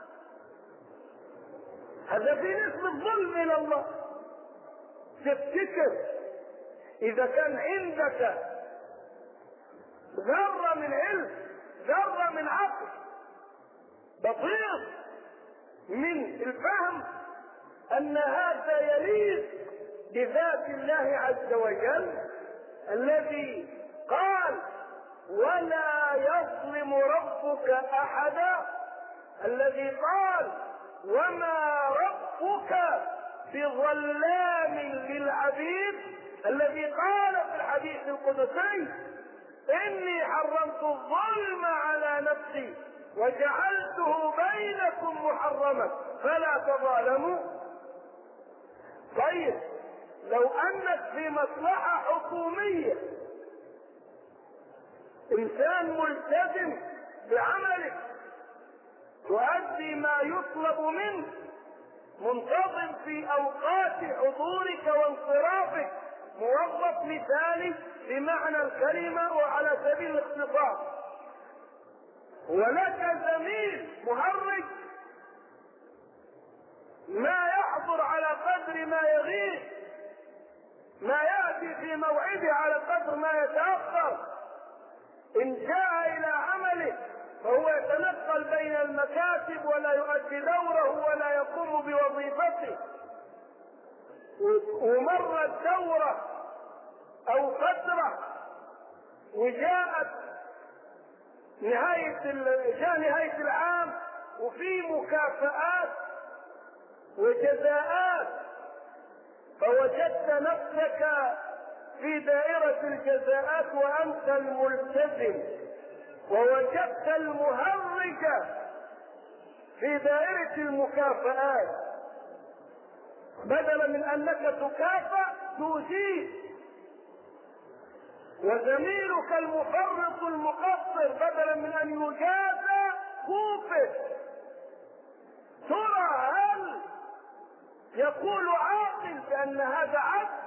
هذا في نسبة الظلم إلى الله. تفتكر إذا كان عندك ذرة من علم، ذرة من عقل، بسيط من الفهم أن هذا يليق بذات الله عز وجل الذي قال ولا يظلم ربك أحدا، الذي قال وما ربك بظلام للعبيد، الذي قال في الحديث القدسي إني حرمت الظلم على نفسي وجعلته بينكم محرما فلا تظالموا. طيب لو أنك في مصلحة حكومية، إنسان ملتزم بعملك، تؤدي ما يطلب منك، منتظم في أوقات حضورك وانصرافك، موظف مثالي بمعنى الكلمة وعلى سبيل الاختصار، ولك زميل مهرج ما يحضر على قدر ما يغيب، ما يأتي في موعده على قدر ما يتأخر، إن جاء إلى عمله فهو يتنقل بين المكاتب ولا يؤدي دوره ولا يقوم بوظيفته، ومرت دورة أو فترة وجاءت نهاية العام وفي مكافآت وجزاءات، فوجدت نفسك في دائرة الجزاءات وأنت الملتزم، ووجدت المهرج في دائرة المكافآت، بدلا من أنك تكافأ تجيب، وزميلك المفرط المقصر بدلا من أن يجازى كوفر. ترى هل يقول عاقل بأن هذا عدل؟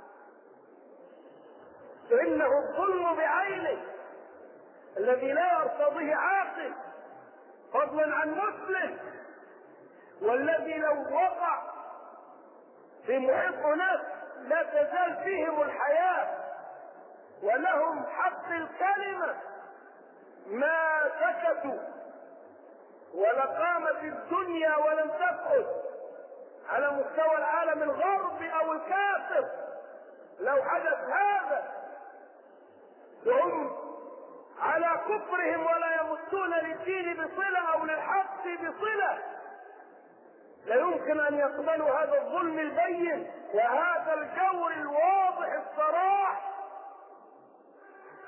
إنه الظلم بعينه الذي لا يرتضيه عاقل فضلا عن مسلم، والذي لو وقع في محيط ناس لا تزال فيهم الحياة ولهم حق الكلمة ما سكتوا، ولقامت الدنيا ولم تسقط على مستوى العالم الغربي او الكافر لو حدث هذا، وهم على كفرهم ولا يمتون للدين بصلة او للحق بصلة، لا يمكن ان يقبلوا هذا الظلم البين وهذا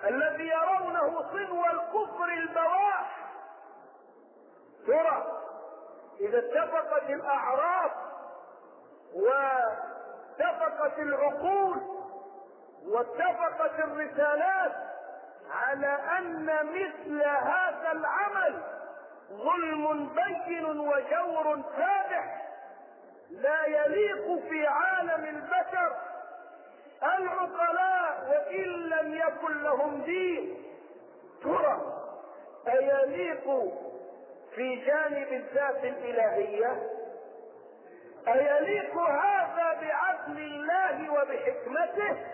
الذي يرونه صنو الكفر البواح. ترى إذا اتفقت الأعراف واتفقت العقول واتفقت الرسالات على أن مثل هذا العمل ظلم بين وجور فادح لا يليق في عالم البشر العقلاء وإن لم يكن لهم دين، ترى أيليق في جانب الذات الإلهية؟ أيليق هذا بعدل الله وبحكمته؟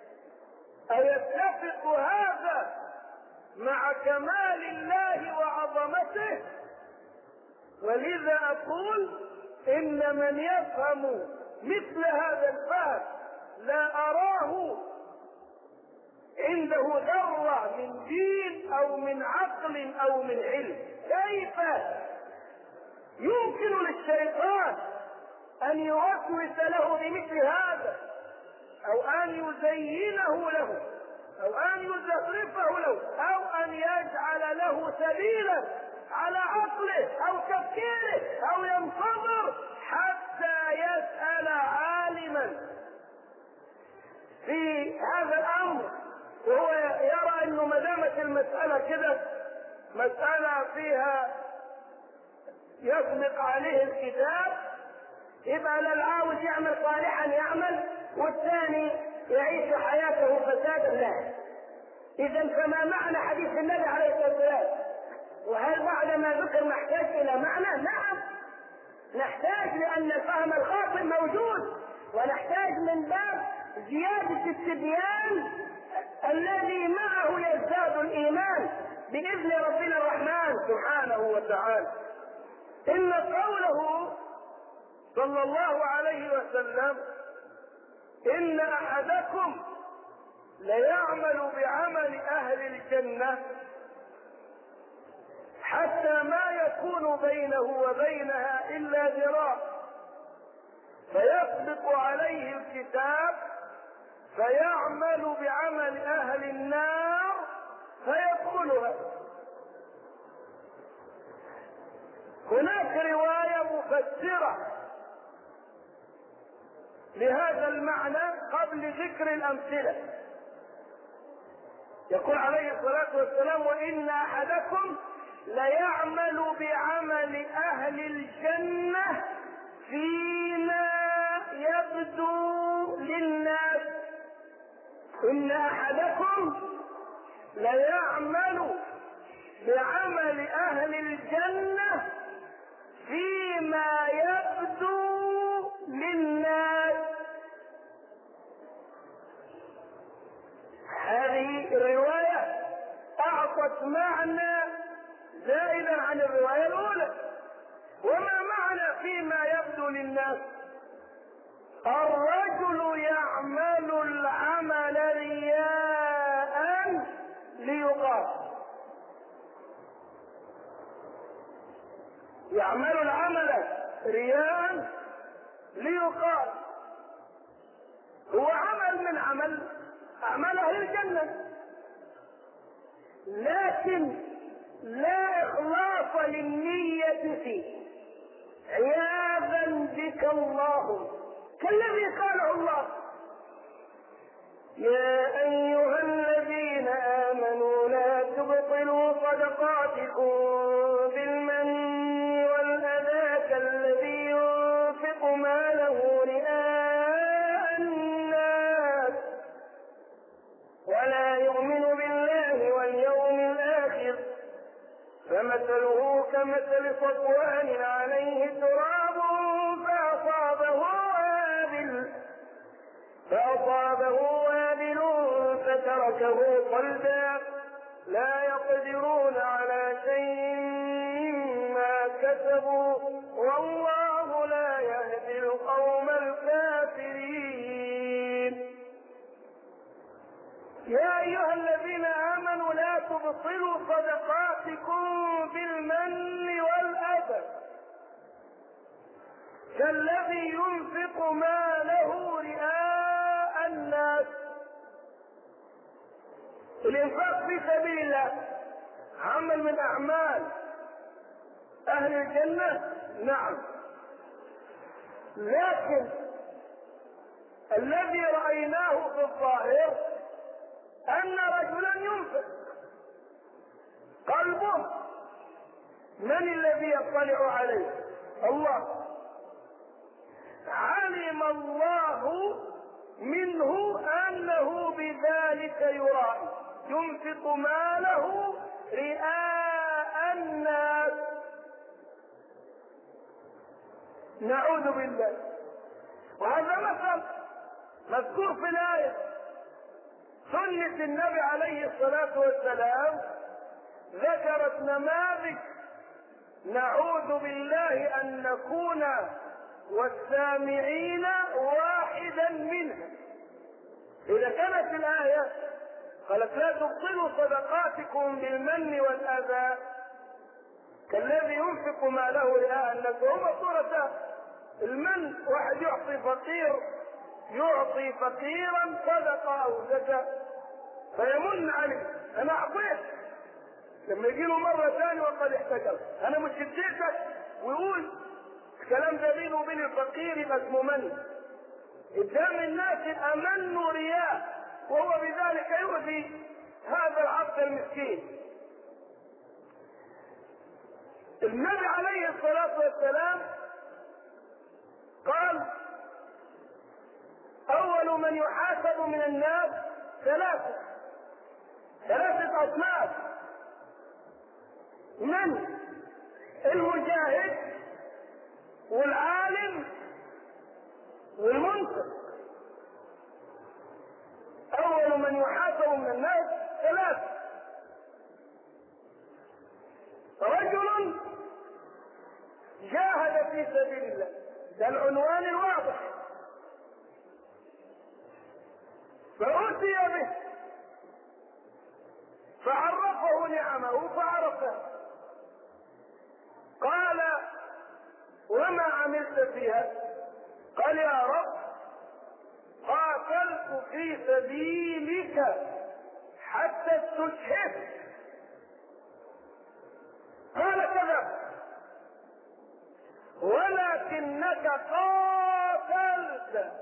أيتفق هذا مع كمال الله وعظمته؟ ولذا أقول إن من يفهم مثل هذا الفهم لا أراه عنده ذرة من دين أو من عقل أو من علم. كيف يمكن للشيطان أن يوسوس له بمثل هذا أو أن يزينه له أو أن يزخرفه له أو أن يجعل له سبيلا على عقله أو تفكيره أو ينتظر حتى يسأل عالما في هذا الأمر وهو يرى أنه ما دامت المسألة كده مسألة فيها يسبق عليه الكتاب يبقى لا العاوز يعمل صالحا يعمل والثاني يعيش حياته فسادا لا. إذا فما معنى حديث النبي عليه الصلاة والسلام؟ وهل بعد ما ذكر نحتاج إلى معنى؟ نعم نحتاج، لأن الفهم الخاطئ موجود، ونحتاج من باب زيادة التبيان الذي معه يزداد الإيمان بإذن ربنا الرحمن سبحانه وتعالى. إن قوله صلى الله عليه وسلم إن أحدكم ليعمل بعمل أهل الجنة حتى ما يكون بينه وبينها إلا ذراع فيسبق عليه الكتاب فيعمل بعمل أهل النار فيدخلها. هناك رواية مفسرة لهذا المعنى قبل ذكر الأمثلة. يقول عليه الصلاة والسلام وإن أحدكم ليعمل بعمل أهل الجنة فيما يبدو للناس. إن أحدكم ليعمل بعمل أهل الجنة فيما يبدو للناس. هذه الرواية أعطت معنى زائدا عن الرواية الأولى. وما معنى فيما يبدو للناس؟ الرجل يعمل العمل رياء ليقال، يعمل العمل رياء ليقال، هو عمل من أعمال أهل الجنة، لكن لا إخلاص للنية فيه، عياذا بك الله، كالذي قاله الله يا أيها الذين آمنوا لا تبطلوا صدقاتكم بالمن والأذى كالذي ينفق ماله رئاء الناس ولا يؤمن بالله واليوم الآخر فمثله كمثل صفوان عليه تراب فأصابه وابل فتركه صلدا لا يقدرون على شيء مما كسبوا والله لا يهدي القوم الكافرين. يا أيها الذين آمنوا لا تبطلوا صدقاتكم بالمن والأذى كالذي ينفق ماله رئاء الناس الإنفاق في سبيل الله عمل من أعمال أهل الجنة، نعم، لكن الذي رأيناه في الظاهر أن رجلا ينفق قلبه، من الذي يطلع عليه؟ الله. علم الله منه أنه بذلك يرائي، ينفق ماله رئاء الناس، نعوذ بالله. وهذا مثل مذكور في الآية. سنة النبي عليه الصلاة والسلام ذكرت نماذج نعوذ بالله أن نكون والسامعين واحدا منها. إذا كانت الآية قالت لا تبطلوا صدقاتكم بالمن والأذى كالذي ينفق ماله رئاء الناس، وهما صورتان. المن واحد يعطي فقيرا صدقة أو زكاة فيمن عليه، أنا أعطيت، لما يجي له مرة ثانية وقد احتجر أنا مش اديتك، ويقول الكلام ده بينه وبين الفقير يبقى اسمه من. قدام الناس أمن رياء، وهو بذلك يؤذي هذا العبد المسكين. النبي عليه الصلاة والسلام قال أول من يحاسب من الناس ثلاثة أصناف: من المجاهد والعالم والمنفق. أول من يحاسب من الناس ثلاثة: رجل جاهد في سبيل الله، ده العنوان الواضح، فأتي به فعرفه نعمه فعرفها، قال وما عملت فيها؟ قال يا رب قاتلت في سبيلك حتى استشهدت. قال كذا، ولكنك قاتلت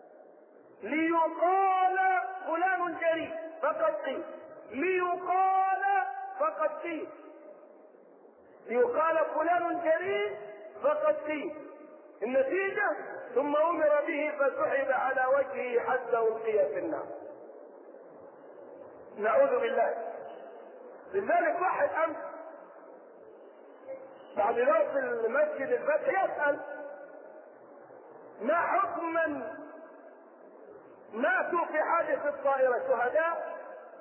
ليقال فلان جريء فقد قيل، ليقال فقد قيل، ليقال فلان جريء فقد قيل. النتيجة ثم أمر به فسحب على وجهه حتى ألقي في النار، نعوذ بالله. لذلك واحد أمس بعد درس المسجد الفتح يسأل ما حكم من ماتوا في حادث الطائرة شهداء؟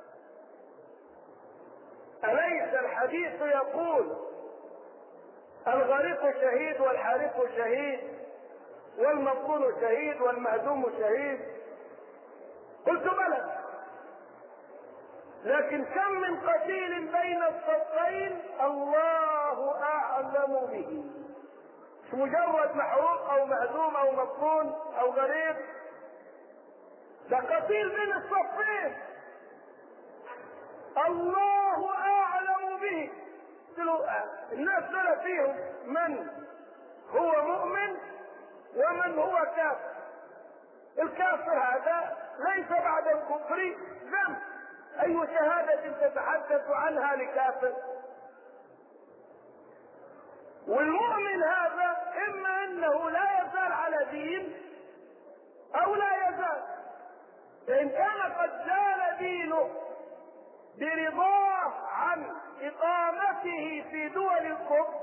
أليس الحديث يقول الغريق شهيد والحارق شهيد والمبطون شهيد والمهزوم شهيد؟ قلت بلى، لكن كم من قتيل بين الصفين الله أعلم به، مش مجرد محروق أو مهزوم أو مبطون أو غريق، ده قتيل بين الصفين الله أعلم به. الناس دول فيهم من هو مؤمن ومن هو كافر. الكافر هذا ليس بعد الكفر ذنب، أي شهادة تتحدث عنها لكافر؟ والمؤمن هذا إما أنه لا يزال على دين أو لا يزال، فإن كان قد زال دينه برضاه عن إقامته في دول الكفر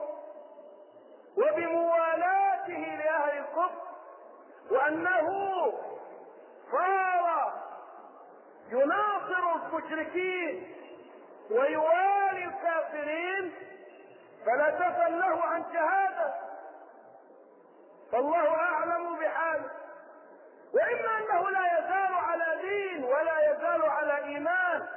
وبموالاته لأهل الكفر، وأنه صار يناصر المشركين ويوالي الكافرين، فلا تسأل له عن شهادة، فالله أعلم بحاله. وإما أنه لا يزال على دين ولا يزال على إيمان،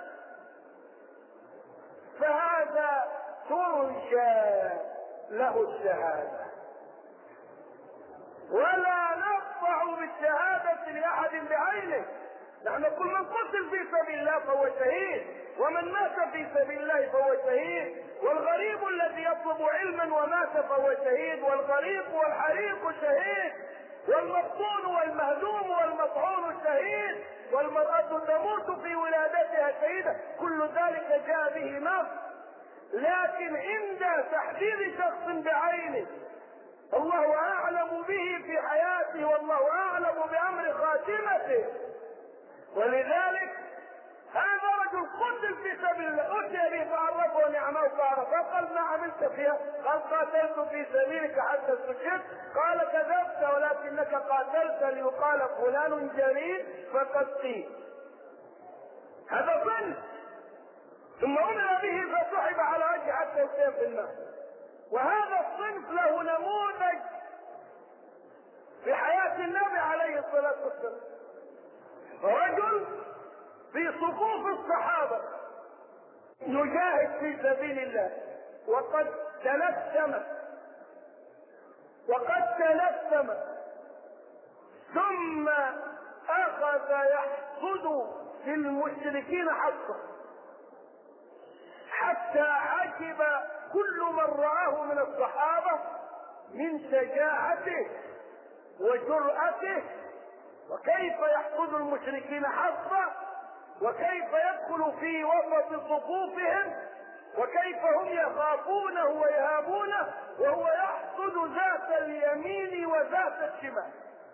فهذا ترجى له الشهادة، ولا نقطع بالشهادة لأحد بعينه، نحن نقول من قتل في سبيل الله فهو شهيد، ومن مات في سبيل الله فهو شهيد، والغريب الذي يطلب علما ومات فهو شهيد، والغريق والحريق شهيد، والمبطون والمهدوم والمطعون شهيد، والمرأة تموت في ولادتها شهيدة. كل ذلك جاء به نص. لكن عند تحديد شخص بعينه الله اعلم به في حياته، والله اعلم بامر خاتمته، ولذلك هذا رجل قتل في سبيل الله، اتي به فعرفه نعمه فعرفه، قال ما عملت فيها؟ قال قاتلت في سبيلك حتى استشهدت. قال كذبت ولكنك قاتلت ليقال فلان جريء فقد قيل. هذا صنف، ثم امر به فسحب على وجهه حتى يلقي في النار. وهذا الصنف له نموذج في حياه النبي عليه الصلاه والسلام. رجل في صفوف الصحابه يجاهد في سبيل الله، وقد تلثم ثم اخذ يحصد في المشركين حصا، حتى عجب كل من رآه من الصحابة من شجاعته وجرأته، وكيف يحصد المشركين حصا، وكيف يدخل في وسط صفوفهم، وكيف هم يخافونه ويهابونه وهو يحصد ذات اليمين وذات الشمال.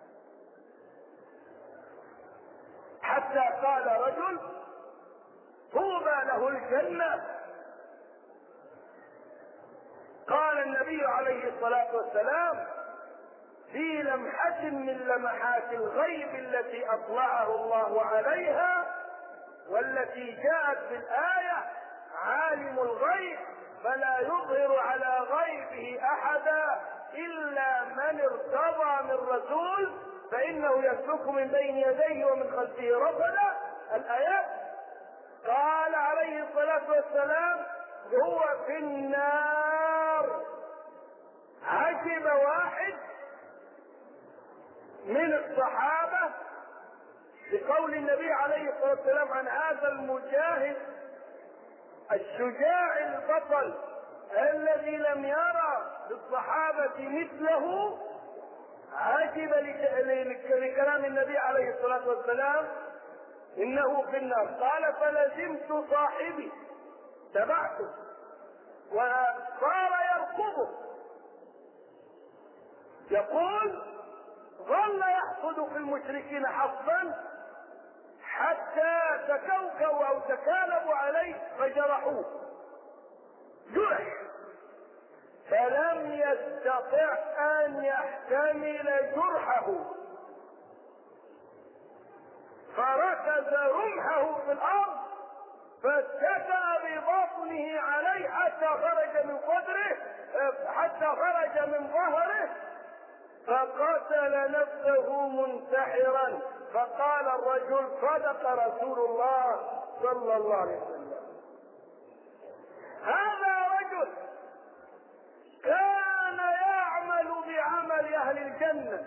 حتى قال رجل طوبى له الجنة. قال النبي عليه الصلاة والسلام في لمحة من لمحات الغيب التي أطلعه الله عليها والتي جاءت في الآية: عالم الغيب فلا يظهر على غيبه أحدا إلا من ارتضى من رسول فإنه يسلك من بين يديه ومن خلفه رصدا. الآيات. قال عليه الصلاة والسلام هو في النار. عجب واحد من الصحابة بقول النبي عليه الصلاة والسلام عن هذا المجاهد الشجاع البطل الذي لم يرى للصحابة مثله. عجب لكلام النبي عليه الصلاة والسلام إنه في النار. قال فلزمت صاحبي، تبعته وصار يركضه، يقول ظل يحصد في المشركين حصا حتى تكوكوا أو تكالبوا عليه فجرحوه، جرح، فلم يستطع أن يحتمل جرحه، فركز رمحه في الأرض فاتكأ ببطنه عليه حتى خرج من صدره، حتى خرج من ظهره، فقتل نفسه منتحرا. فقال الرجل صدق رسول الله صلى الله عليه وسلم. هذا رجل كان يعمل بعمل أهل الجنة،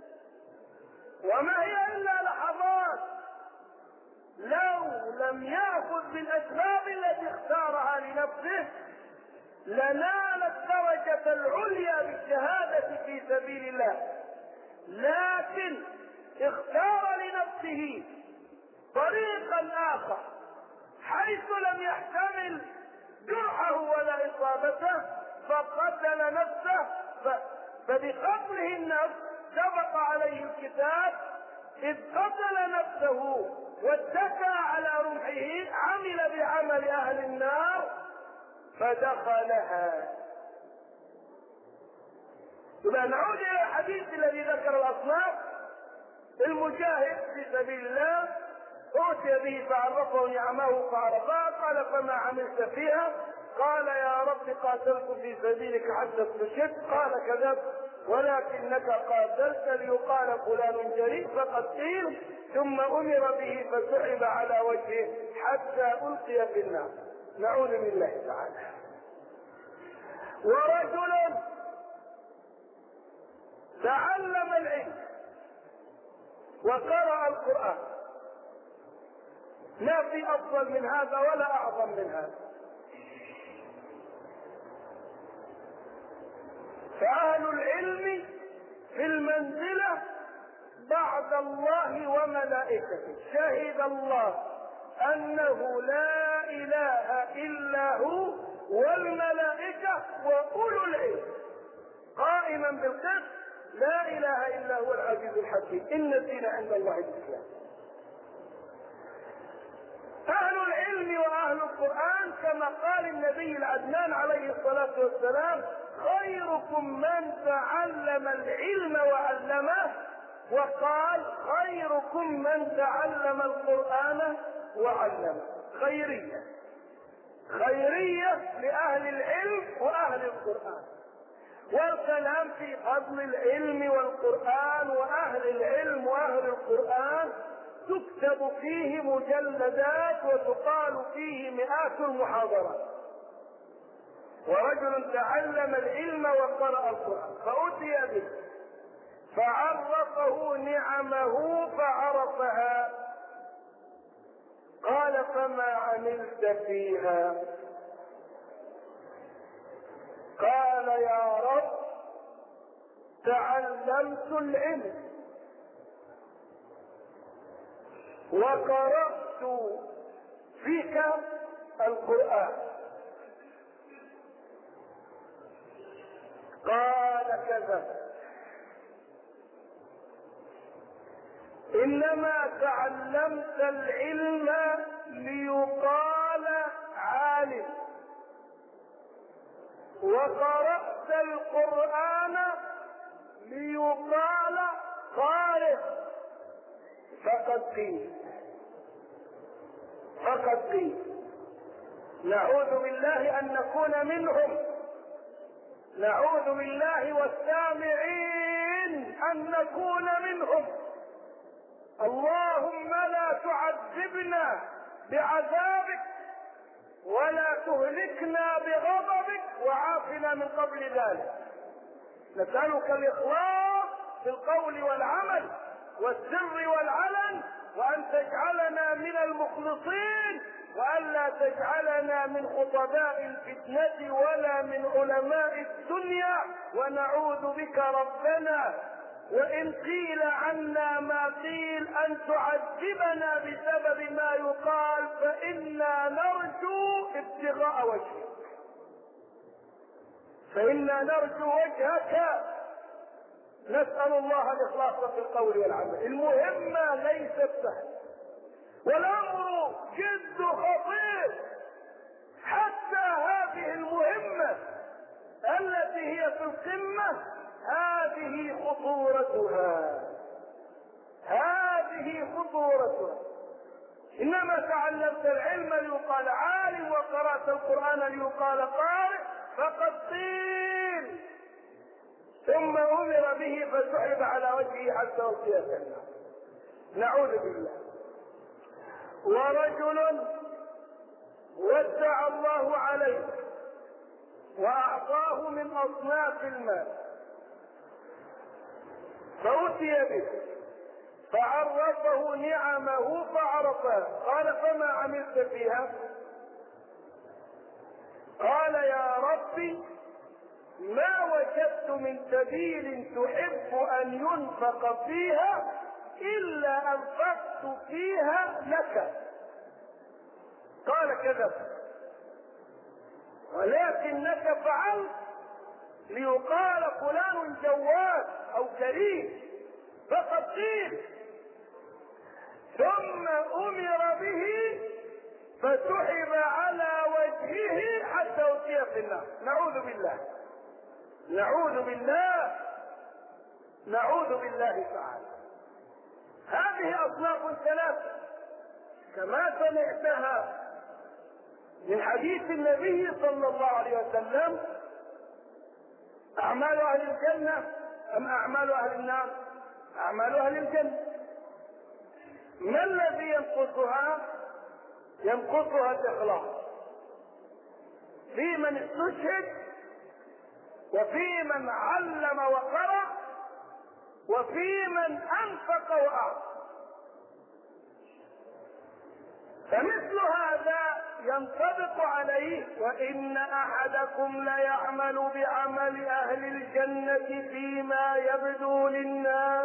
وما هي إلا لحظات، لو لم يأخذ بالأسباب التي اختارها لنفسه لنال الدرجة العليا بالشهادة في سبيل الله، لكن اختار لنفسه طريقا آخر حيث لم يحتمل جرحه ولا إصابته فقتل نفسه. فبقتله النفس سبق عليه الكتاب إذ قتل نفسه واتكى على رمحه عمل بعمل أهل النار فدخلها. يبقى نعود إلى الحديث الذي ذكر الأصناف. المجاهد في سبيل الله أوتي به فعرفه نعمه فعرفها. قال فما عملت فيها؟ قال يا رب قاتلت في سبيلك حتى استشهدت. قال كذبت ولكنك قاتلت ليقال فلان جريء فقد قيل. ثم أمر به فسحب على وجهه حتى ألقي في النار. نعوذ بالله تعالى. ورجل تعلم العلم وقرأ القرآن ما في أفضل من هذا ولا أعظم من هذا. فأهل العلم في المنزلة بعد الله وملائكته. شهد الله أنه لا إله إلا هو والملائكة وأولو العلم قائما بالقسط. لا إله إلا هو العزيز الحكيم. إن الدين عند الله الإسلام. أهل العلم وأهل القرآن كما قال النبي العدنان عليه الصلاة والسلام: خيركم من تعلم العلم وعلمه، وقال: خيركم من تعلم القرآن وعلمه. خيرية لأهل العلم وأهل القرآن. والكلام في فضل العلم والقرآن وأهل العلم وأهل القرآن تكتب فيه مجلدات وتقال فيه مئات المحاضرات. ورجل تعلم العلم وقرأ القرآن فأتي به فعرفه نعمه فعرفها، قال: فما عملت فيها؟ قال: يا رب تعلمت العلم وقرأت فيك القرآن. قال: كذب، إنما تعلمت العلم ليقال عالم، وقرأت القرآن ليقال قارئ. فقد قيل نعوذ بالله أن نكون منهم، نعوذ بالله والسامعين أن نكون منهم. اللهم لا تعذبنا بعذابك ولا تهلكنا بغضبك وعافنا من قبل ذلك. نسألك الإخلاص في القول والعمل والسر والعلن، وأن تجعلنا من المخلصين، وأن لا تجعلنا من خطباء الفتنة ولا من علماء الدنيا. ونعوذ بك ربنا وإن قيل عنا ما قيل أن تعذبنا بسبب ما يقال، فإنا نرجو ابتغاء وجهك، فإنا نرجو وجهك. نسأل الله الإخلاص في القول والعمل. المهمة ليست سهلة، والأمر جد خطير. حتى هذه المهمة التي هي في القمة هذه خطورتها. إنما تعلمت العلم ليقال عالم وقرأت القرآن ليقال قارئ. فقد قيل ثم أمر به فسحب على وجهه حتى ألقي في النار. نعوذ بالله. ورجل ودع الله عليه وأعطاه من أصناف المال فأتي به فعرفه نعمه فعرفها، قال: فما عملت فيها؟ قال: يا ربي ما وجدت من سبيل تحب أن ينفق فيها إلا أنفقت فيها لك. قال: كذب، ولكنك فعلت ليقال فلان جواد أو كريم. فقد قيل ثم أمر به فسحب على وجهه حتى ألقي في النار. نعوذ بالله تعالى. هذه أصناف ثلاثة كما سمعتها من حديث النبي صلى الله عليه وسلم: أعمال أهل الجنة أم أعمال أهل النار؟ أعمال أهل الجنة. ما الذي ينقصها الإخلاص في من استشهد، وفي من علم وقرأ، وفي من أنفق وأعطى. فمثل هذا ينطبق عليه: وإن أحدكم ليعمل بعمل أهل الجنة فيما يبدو للناس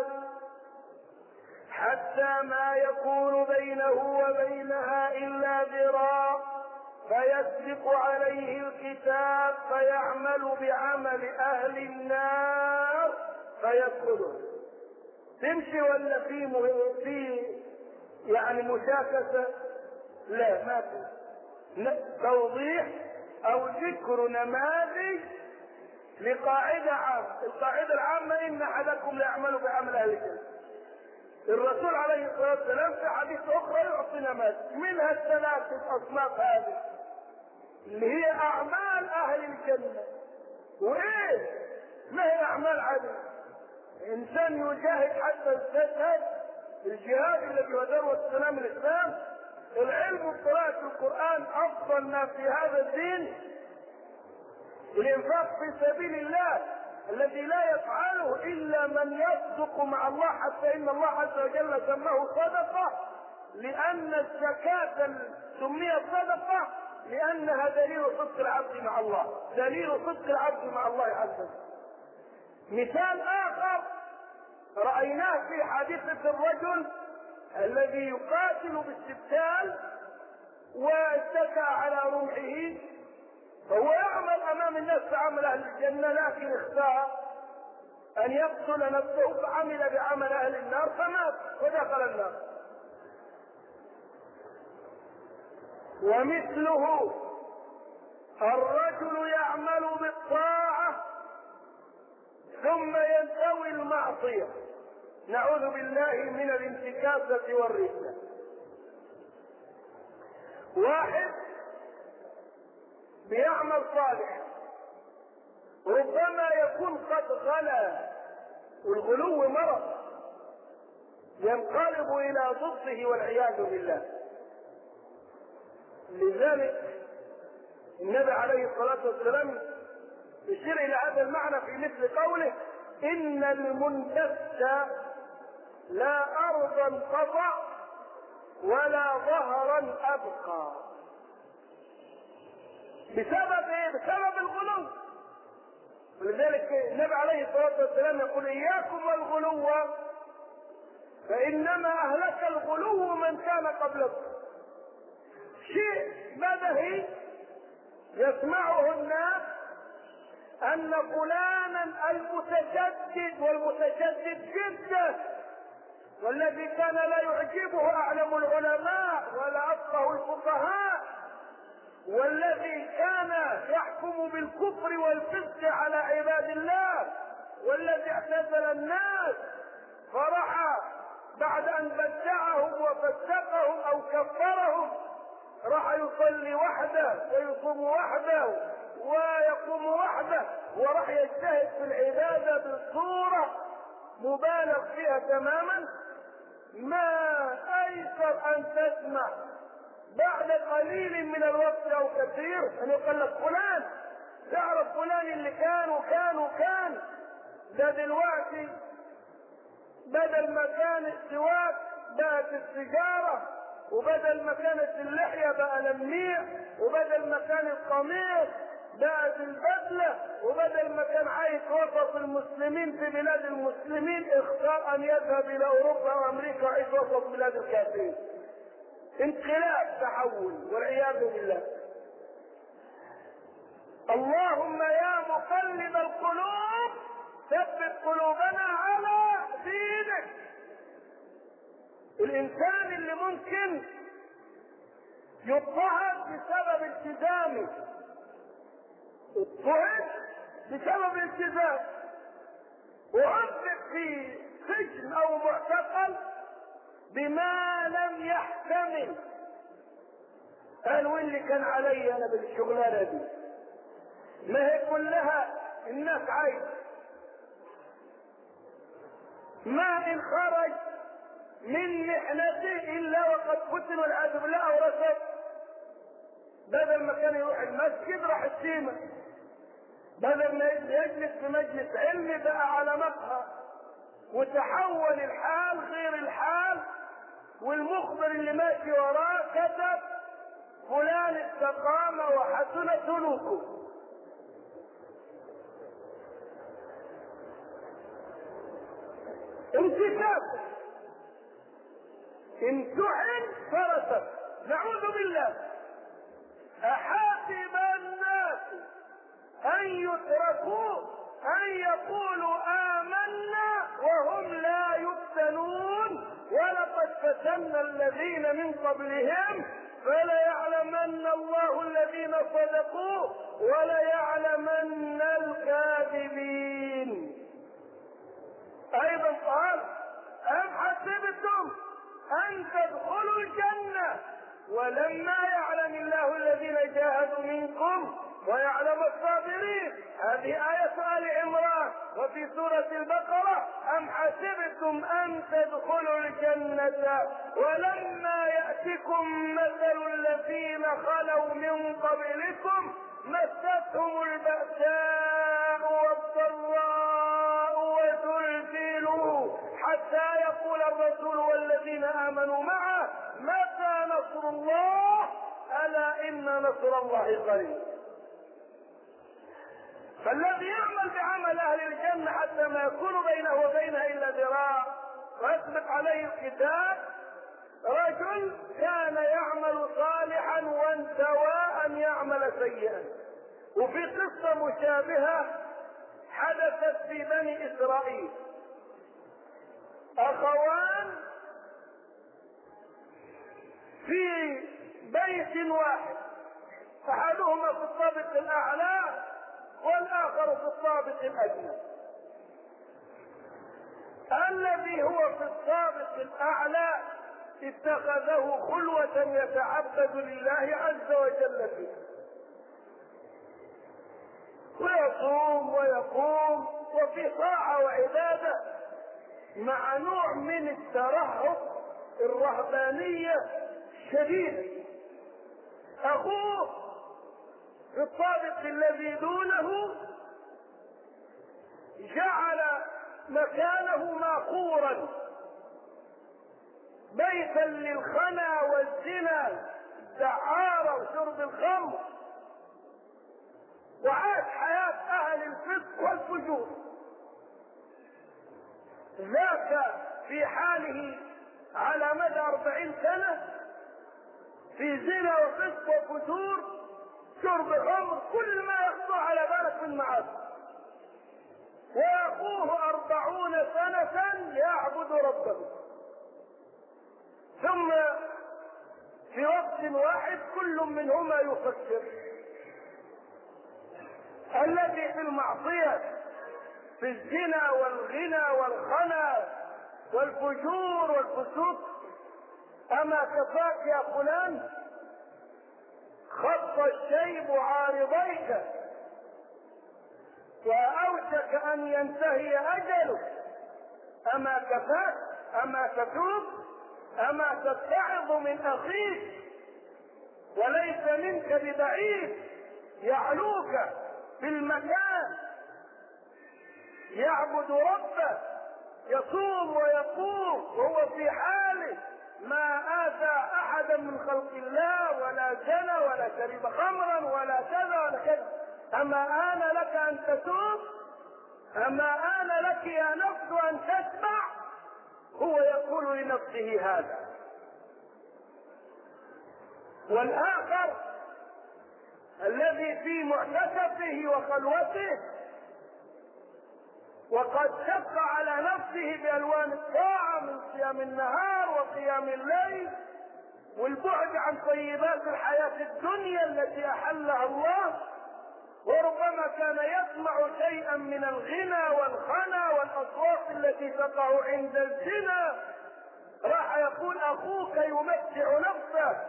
حتى ما يكون بينه وبينها إلا ذراع فيسبق عليه الكتاب فيعمل بعمل أهل النار فيدخله. تمشي ولا في يعني مشاكسة؟ لا، ما في. توضيح أو ذكر نماذج لقاعدة عامة. القاعدة العامة: إن أحدكم ليعمل بعمل أهل الجنة. الرسول عليه الصلاة والسلام في حديث أخرى يعطي نماذج منها الثلاثة أصناف هذه اللي هي أعمال أهل الجنة. وإيه؟ ما هي أعمال عادية. إنسان يجاهد حتى يستشهد، الجهاد الذي هو ذروة سلام الإسلام، العلم بقراءة القرآن أفضل ما في هذا الدين، الإنفاق في سبيل الله الذي لا يفعله إلا من يصدق مع الله، حتى إن الله عز وجل سماه صدقة، لأن الزكاة سميت صدقة لأنها دليل صدق العبد مع الله، دليل صدق العبد مع الله عز وجل. مثال آخر رأيناه في حادثة الرجل الذي يقاتل باستبتال واتكى على رمحه، فهو يعمل أمام الناس بعمل أهل الجنة، لكن اختار أن يقتل نفسه فعمل بعمل أهل النار فمات ودخل النار. ومثله الرجل يعمل بالطاعة ثم ينتوي المعصية، نعوذ بالله من الانتكاسة والردة. واحد بيعمل صالح ربما يكون قد غلا، والغلو مرض ينقلب إلى ضده والعياذ بالله. لذلك النبي عليه الصلاة والسلام يشير إلى هذا المعنى في مثل قوله: إن المنتفس لا أرضا قطع ولا ظهرا أبقى. بسبب إيه؟ بسبب الغلو. ولذلك النبي عليه الصلاة والسلام يقول: إياكم والغلو فإنما أهلك الغلو من كان قبلكم. شيء بدهي يسمعه الناس أن فلانا المتشدد، والمتشدد جدا، والذي كان لا يعجبه أعلم العلماء ولا أفقه الفقهاء، والذي كان يحكم بالكفر والفسق على عباد الله، والذي اعتزل الناس فرحى بعد أن بدعهم وفسقهم أو كفرهم، راح يصلي وحده ويصوم وحده ويقوم وحده، وراح يجتهد في العبادة بصورة مبالغ فيها تماما. ما أيسر أن تسمع بعد قليل من الوقت أو كثير أن يقول لك: فلان، تعرف فلان اللي كان ده دلوقتي بدل ما كان السواك بقت السيجارة، وبدل ما كانت اللحية بقى لميع، وبدل ما كان القميص بقت البدلة، وبدل ما كان عايش وسط المسلمين في بلاد المسلمين اختار أن يذهب إلى أوروبا وأمريكا ويعيش وسط بلاد الكافرين. انقلاب، تحول، والعياذ بالله. اللهم يا مقلب القلوب ثبت قلوبنا على دينك. الإنسان اللي ممكن يضطهد بسبب التزامه، اضطهد بسبب الالتزام، وعذب في سجن أو معتقل بما لم يحتمل. قال: واللي كان علي أنا بالشغلانة دي؟ ما هي كلها الناس عايز. ما إن خرج من محنته إلا وقد فتن والعياذ بالله أو رسب. بدل ما كان يروح المسجد راح السيما، بدل ما يجلس في مجلس علمي بقى على مقهى، وتحول الحال غير الحال، والمخبر اللي ماشي وراه كتب فلان استقام وحسن سلوكه. انتكاس امتحن فرسك، نعوذ بالله. أحاسب الناس أن يتركوا أن يقولوا آمنا وهم لا يفتنون ولقد فتنا الذين من قبلهم فليعلمن الله الذين صدقوا وليعلمن الكاذبين. أيضا قال أم حسبتم أن تدخلوا الجنة ولما يعلم الله الذين جاهدوا منكم ويعلم الصابرين. هذه آية آل عمران. وفي سورة البقرة أم حسبتم أن تدخلوا الجنة ولما يأتكم مثل الذين خلوا من قبلكم مستهم البأساء والضراء وزلزلوا حتى يقول الرسول والذين آمنوا معه متى نصر الله ألا إن نصر الله قريب. فالذي يعمل بعمل أهل الجنة حتى ما يكون بينه وبينها إلا ذراع ويسبق عليه الكتاب، رجل كان يعمل صالحا وانتوى أن يعمل سيئا. وفي قصة مشابهة حدثت في بني إسرائيل، أخوان في بيت واحد، أحدهما في الطابق الأعلى والآخر في الطابق الأدنى. الذي هو في الطابق الأعلى اتخذه خلوة يتعبد لله عز وجل فيه، ويصوم ويقوم وفي طاعة وعبادة مع نوع من الترهب الرهبانية الشديدة. أخوه في الطابق الذي دونه جعل مكانه ماقورا بيتا للخنا والزنا الدعارة وشرب الخمر، وعاش حياة أهل الفسق والفجور. ذاك في حاله على مدى 40 سنة في زنا وفسق وفجور، شرب خمر، كل ما يخطر على بالك من معاصي. وأخوه 40 سنة يعبد ربه، ثم في وقت واحد كل منهما يفكر. الذي في المعصية في الزنا والغنى والخنا والفجور والفسوق، أما كفاك يا فلان خط الشيب عارضيك وأوشك أن ينتهي أجلك، أما كفاك، أما تتوب، أما تتعظ من أخيك وليس منك ببعيد يعلوك في المكان، يعبد ربه، يصوم ويقوم وهو في حاله ما آذى أحدا من خلق الله ولا زنى ولا شرب خمرا ولا كذا ولا كذا. أما آن لك أن تتوب؟ أما آن لك يا نفس أن تتبع؟ هو يقول لنفسه هذا. والآخر الذي في معتكفه وخلوته وقد شق على نفسه بألوان الطاعة من صيام النهار وقيام الليل والبعد عن طيبات الحياة الدنيا التي أحلها الله، وربما كان يسمع شيئا من الغنى والخنا والأصوات التي تقع عند الزنا، راح يقول أخوك يمتع نفسه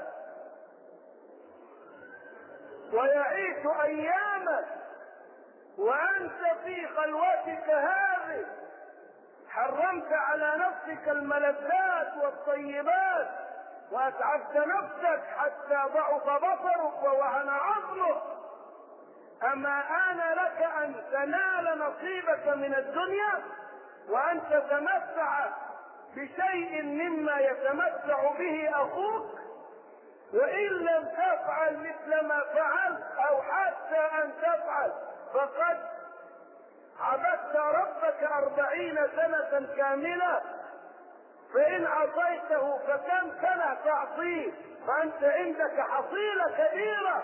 ويعيش أيامه وأنت في خلوتك هذه حرمت على نفسك الملذات والطيبات وأتعبت نفسك حتى ضعف بصرك ووهن عظمك. أما آن لك أن تنال نصيبك من الدنيا وأن تتمتع بشيء مما يتمتع به أخوك، وإن لم تفعل مثل ما فعل أو حتى أن تفعل فقد عبدت ربك 40 سنة كاملة، فإن عصيته فكم سنة تعصيه، فأنت عندك حصيلة كبيرة.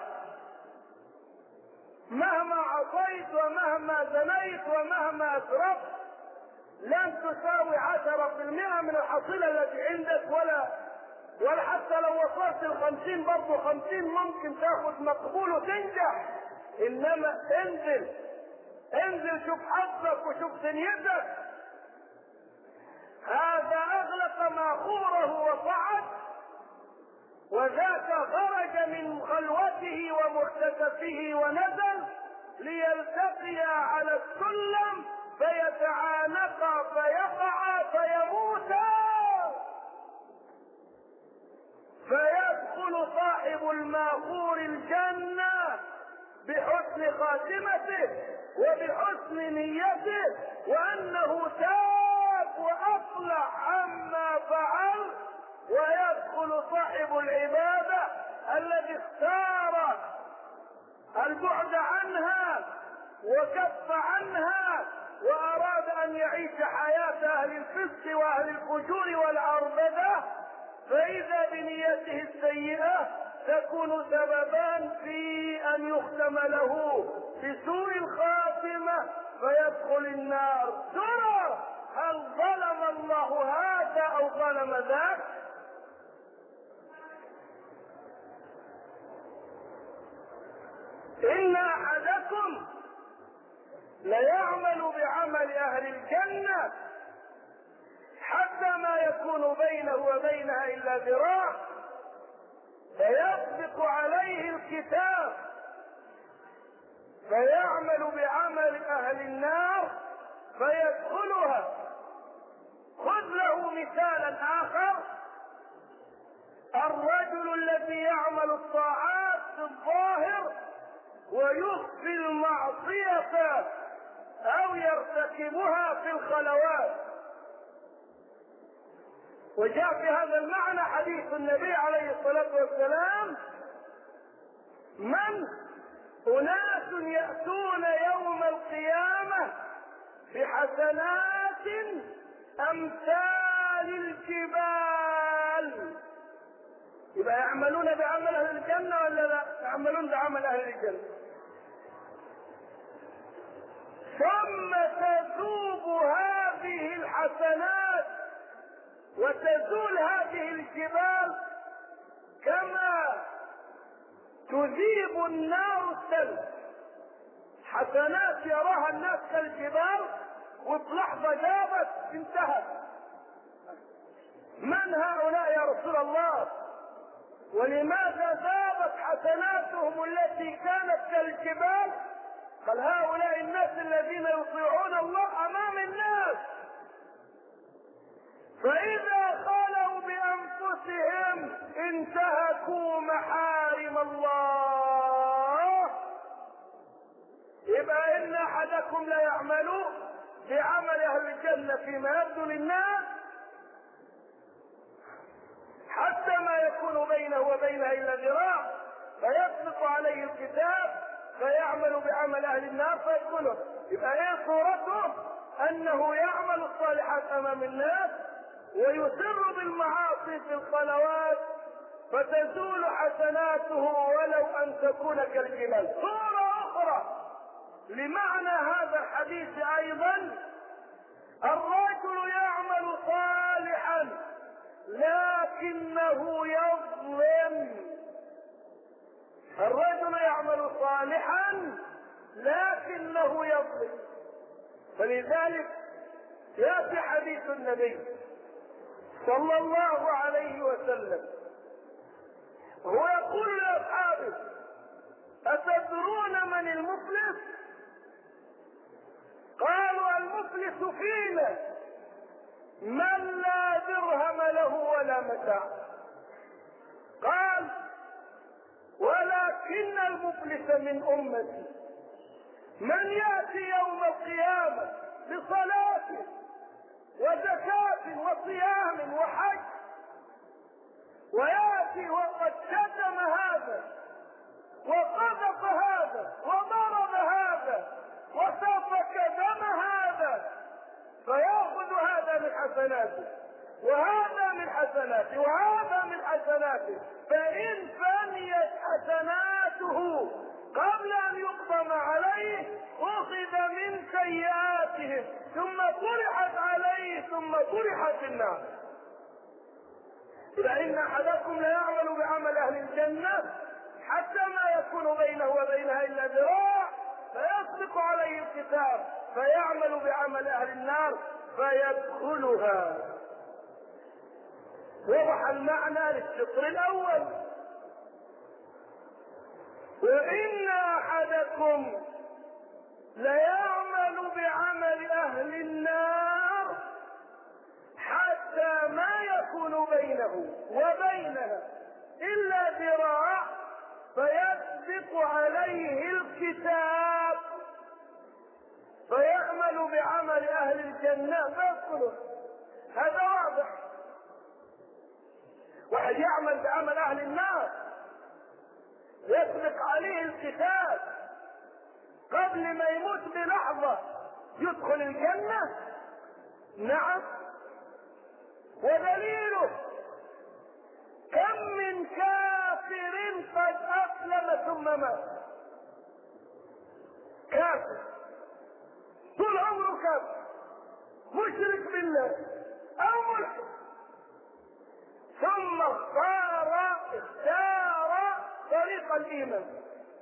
مهما عصيت ومهما زنيت ومهما أسرفت لن تساوي 10% من الحصيلة التي عندك، ولا حتى لو وصلت 50 برضه 50 ممكن تاخذ مقبول وتنجح. إنما انزل شوف حظك وشوف دنيتك. هذا أغلق ماخوره وصعد، وذاك خرج من خلوته ومختطفه ونزل ليلتقي على السلم فيتعانقا فيقعا فيموتا، فيدخل صاحب الماخور الجنة بحسن خاتمته وبحسن نيته، وأنه تاب وأصلح عما فعل، ويدخل صاحب العبادة الذي اختار البعد عنها وكف عنها وأراد أن يعيش حياة أهل الفسق وأهل الفجور والعربدة، فإذا بنيته السيئة تكون سببا في أن يختم له بسوء الخاتمة فيدخل النار. ترى هل ظلم الله هذا أو ظلم ذاك؟ إن أحدكم ليعمل بعمل أهل الجنة حتى ما يكون بينه وبينها إلا ذراع، فيسبق عليه الكتاب فيعمل بعمل أهل النار فيدخلها. خذ له مثالا آخر: الرجل الذي يعمل الطاعات في الظاهر ويخفي المعصية أو يرتكبها في الخلوات. وجاء في هذا المعنى حديث النبي عليه الصلاة والسلام: أناس يأتون يوم القيامة بحسنات أمثال الجبال. يبقى يعملون بعمل أهل الجنة ولا لا؟ يعملون بعمل أهل الجنة. ثم تذوب هذه الحسنات وتزول هذه الجبال كما تذيب النار الثلج. حسنات يراها الناس كالجبال وفي لحظة جابت انتهت. من هؤلاء يا رسول الله؟ ولماذا ذابت حسناتهم التي كانت كالجبال؟ قال: هؤلاء الناس الذين يطيعون الله امام الناس، فإذا خلوا بأنفسهم انتهكوا محارم الله. يبقى إن أحدكم لا يعمل بعمل أهل الجنة فيما يبدو للناس حتى ما يكون بينه وبينها إلا ذراع، فيسبق عليه الكتاب فيعمل بعمل أهل النار فيدخله. يبقى إيه صورته؟ أنه يعمل الصالحات أمام الناس ويسر بالمعاصي في الخلوات فتزول حسناته ولو أن تكون كالجبال. صورة أخرى لمعنى هذا الحديث أيضا: الرجل يعمل صالحا لكنه يظلم. الرجل يعمل صالحا لكنه يظلم. فلذلك يأتي حديث النبي صلى الله عليه وسلم هو يقول لأصحابه: أتدرون من المفلس؟ قالوا: المفلس فينا من لا درهم له ولا متاع. قال: ولكن المفلس من أمتي من يأتي يوم القيامة بصلاته وزكاة وصيام وحج، ويأتي وقد شتم هذا وقذف هذا وضرب هذا وسفك دم هذا، فيأخذ هذا من حسناته وهذا من حسناته وهذا من حسناته، فإن فنيت حسناته قبل أن يقدم عليه أخذ من سيئاتهم ثم طرحت عليه ثم طرحت في النار. فإن أحدكم ليعمل بعمل أهل الجنة حتى ما يكون بينه وبينها إلا ذراع فيسبق عليه الكتاب فيعمل بعمل أهل النار فيدخلها. وضح المعنى للشطر الأول. وإن أحدكم ليعمل بعمل أهل النار حتى ما يكون بينه وبينها إلا ذراع فيسبق عليه الكتاب فيعمل بعمل أهل الجنة فيدخله. هذا واضح. واحد يعمل بعمل أهل النار يسبق عليه الكتاب قبل ما يموت بلحظة يدخل الجنة. نعم. ودليله كم من كافر قد أسلم ثم مات. كافر طول عمره كافر مشرك بالله أو ملحد ثم اختار طريق الإيمان.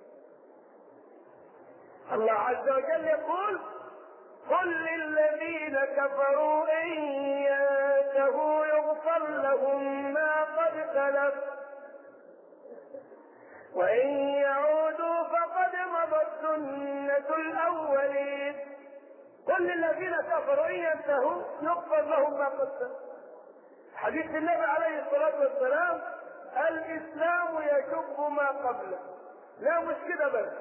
الله عز وجل يقول قل للذين كفروا إن ينتهوا يغفر لهم ما قد سلف وإن يعودوا فقد مضت سنة الأولين. قل للذين كفروا إن ينتهوا يغفر لهم ما قد سلف. حديث النبي عليه الصلاة والسلام الإسلام يجب ما قبله. لا مش كده بس،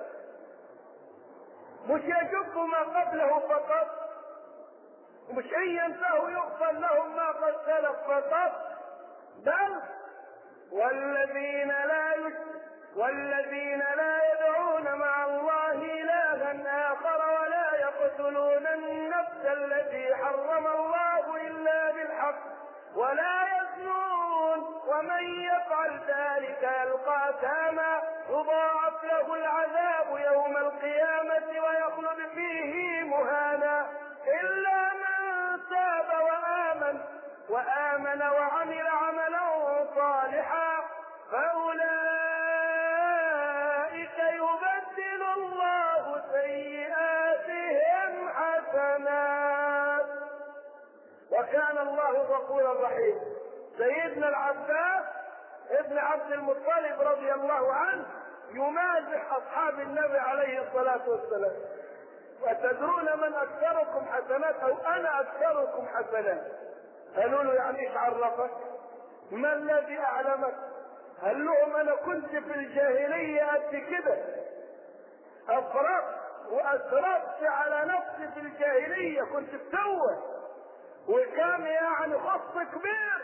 مش يجب ما قبله فقط، ومش إن ينتهوا يغفر لهم ما قد سلف فقط، بل والذين لا يدعون مع الله إلها آخر ولا يقتلون النفس التي حرم الله إلا بالحق ولا يزنون ومن يفعل ذلك يلقى أثاما يضاعف له العذاب يوم القيامة ويخلد فيه مهانا إلا من تاب وآمن وعمل عملا صالحا فأولئك يبدل الله سيئاتهم حسنات وكان الله غفورا رحيما. سيدنا العباس ابن عبد المطلب رضي الله عنه يمازح أصحاب النبي عليه الصلاة والسلام. وتدرون من أكثركم حسنات أو أنا أكثركم حسنات؟ قالوا له يعني إيش عرفك؟ ما الذي أعلمك؟ قال لهم أنا كنت في الجاهلية قد كده أفرطت على نفسي في الجاهلية، كنت فتوة وكان يعني خص كبير.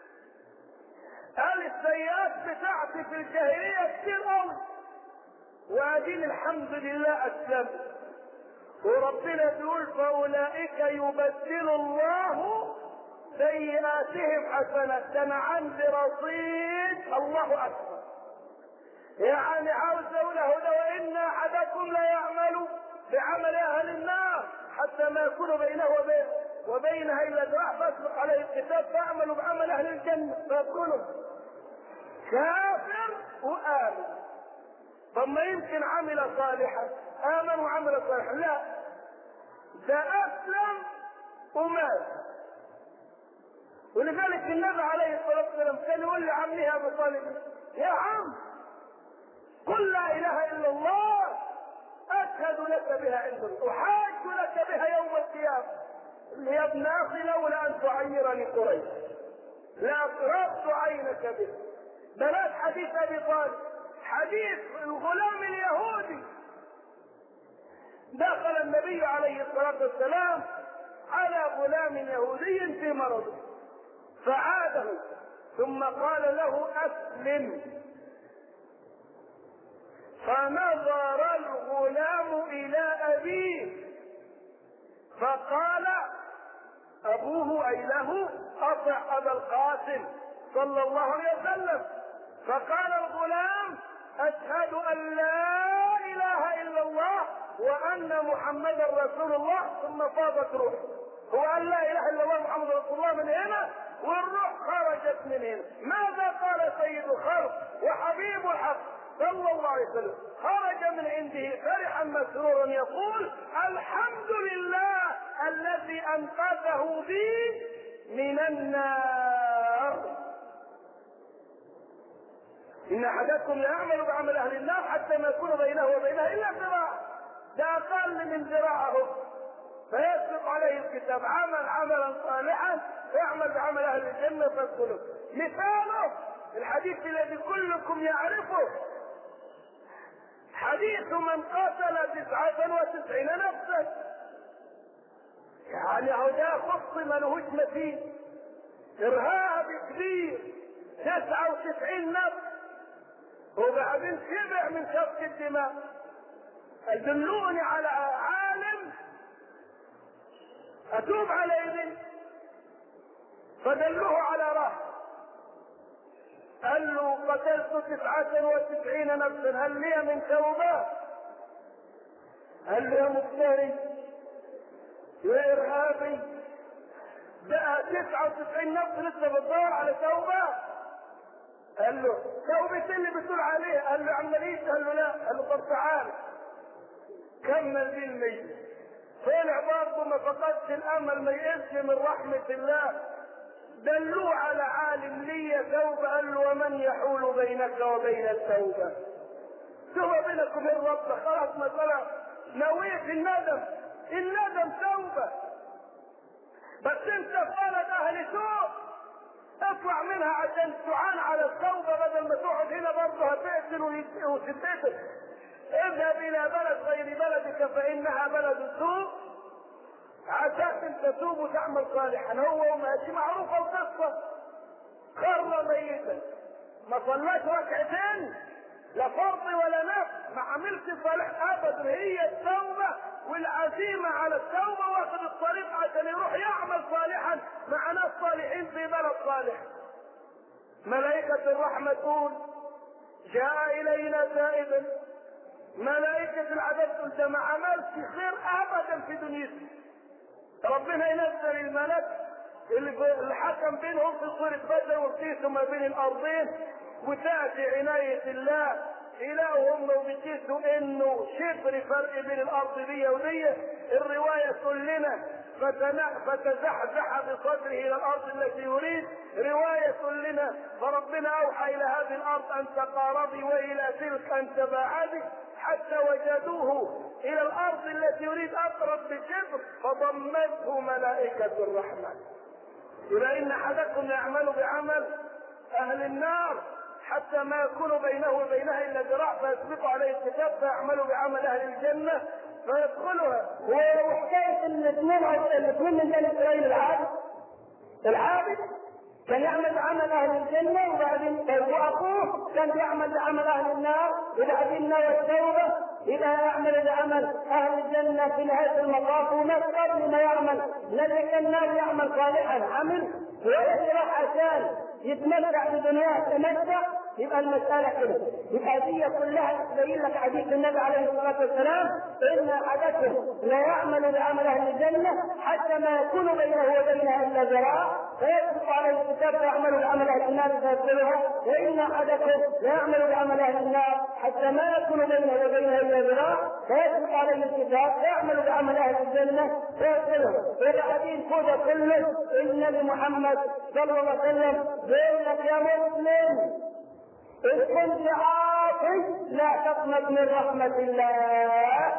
قال السيئات بتاعتي في الجاهلية كتير قوي وأدين الحمد لله أسلمت. وربنا بيقول فأولئك يبدل الله سيئاتهم حسنات. ده أنا عندي رصيد الله أكبر. يعني عاوز أقوله وإن أحدكم لا يعمل بعمل أهل النار حتى ما يكون بينه وبينها إلا ذراع فاسبق عليه الكتاب فاعملوا بعمل أهل الجنة فيدخلوا. كافر وآمن. طب ما يمكن عمل صالحا آمن وعمل صالحا؟ لا، ده أسلم ومات. ولذلك النبي عليه الصلاة والسلام كان يقول لعمه أبو طالب يا عم قل لا إله إلا الله أشهد لك بها عند الله أحاج لك بها يوم القيامة. يا ابن أخي لولا أن تعيرني قريش لأقربت عينك به. بلاش حديث أبي طالب، حديث الغلام اليهودي. دخل النبي عليه الصلاة والسلام على غلام يهودي في مرضه فعاده، ثم قال له أسلم. فنظر الغلام إلى أبيه فقال أبوه أي له أطع أبا القاسم صلى الله عليه وسلم. فقال الغلام أشهد أن لا إله إلا الله وأن محمدا رسول الله. ثم فاضت روحه. هو قال لا إله إلا الله محمد رسول الله من هنا والروح خرجت من هنا. ماذا قال سيد الخلق وحبيب الحق صلى الله عليه وسلم؟ خرج من عنده فرحا مسرورا يقول الحمد لله الذي أنقذه بي من النار. إن أحدكم ليعمل بعمل أهل النار حتى ما يكون بينه وبينها إلا ذراع، ده أقل من ذراعه، فيسبق عليه الكتاب عمل عملا صالحا يعمل بعمل أهل الجنة فادخله. مثاله الحديث الذي كلكم يعرفه، حديث من قتل 99 نفسا. يعني هو ده خص ملهوش مثيل، إرهاب كبير، 99 نفس، وبعدين شبع من سفك الدماء. دلوني على عالم أتوب على يدي، فدلوه على راس، قال له قتلت 99 نفسا هل لي من توبة؟ قال له يا مفتري يا إرهابي، بقى 99 نفس لسه بتدور على توبة؟ قال له توبة اللي بتقول عليه؟ قال له عمليش؟ قال له لا. قال له طب تعال كمل بيه الميت. طلع برضه ما فقدش الامل، ما يئسش من رحمة الله. دلوه على عالم لي توبة، قال له ومن يحول بينك وبين التوبة؟ توبة بينك وبين ربك، خلاص مسألة نويت الندم، الندم توبة. بس انت في بلد اهل سوء، اطلع منها عشان تعان على التوبة بدل ما تقعد هنا برضه هتقتل وتتقتل. اذهب الى بلد غير بلدك فانها بلد سوء عساك تتوب وتعمل صالحا. هو ماشي معروفه القصه، خر ميتا ما صلاش ركعتين لا فرض ولا نفل، ما عملش صالح ابدا. هي التوبه والعزيمه على التوبه، واخذ الطريق عشان يروح يعمل صالحا مع ناس صالحين في بلد صالح. ملائكه الرحمه تقول جاء الينا تائبا، ملائكة العذاب انت ما عملتش خير ابدا في دنيتك، ربنا ينزل الملك اللي حكم بينهم في صورة بدر وقيسوا ما بين الارضين، وتأتي عناية الله إلههم وبيقيسوا انه شبر فرق بين الارض دي ودي. الرواية تقول لنا فتزحزح بصدره الى الارض التي يريد، رواية تقول لنا فربنا اوحى الى هذه الارض ان تقاربي والى تلك ان تباعدي، حتى وجدوه الى الارض التي يريد اقرب بشبر فضمته ملائكة الرحمن. إلى ان احدكم يعمل بعمل اهل النار حتى ما يكون بينه وبينها الا ذراع فيسبق عليه الكتاب فيعمل بعمل اهل الجنة فيدخلها. وحكاية الاثنين من بني اسرائيل، العابد كان يعمل بعمل اهل الجنة، وبعدين واخوه كان يعمل بعمل اهل النار، وبعدين نوى التوبة إذا يعمل بعمل اهل الجنة في نهاية المطاف. وما قبل ما يعمل الذي كان النار يعمل صالحا عمل ويسرح عشان يتمتع بدنياه تمتع. يبقى المسألة كده، يبقى دي كلها تبين لك حديث النبي عليه الصلاة والسلام إن أحدكم لا يعمل بعمل أهل الجنة حتى ما يكون بينه وبينها إلا ذراع فيسبق عليه الكتاب فيعمل بعمل أهل النار فيدخلها، وإن أحدكم لا يعمل بعمل أهل النار حتى ما يكون بينه وبينها إلا ذراع فيسبق عليه الكتاب فيعمل بعمل أهل الجنة فيدخلها. وبعدين كده كله النبي محمد صلى الله عليه وسلم بيقول لك يا مسلم إن كنت عاصي لا تقنط من رحمة الله،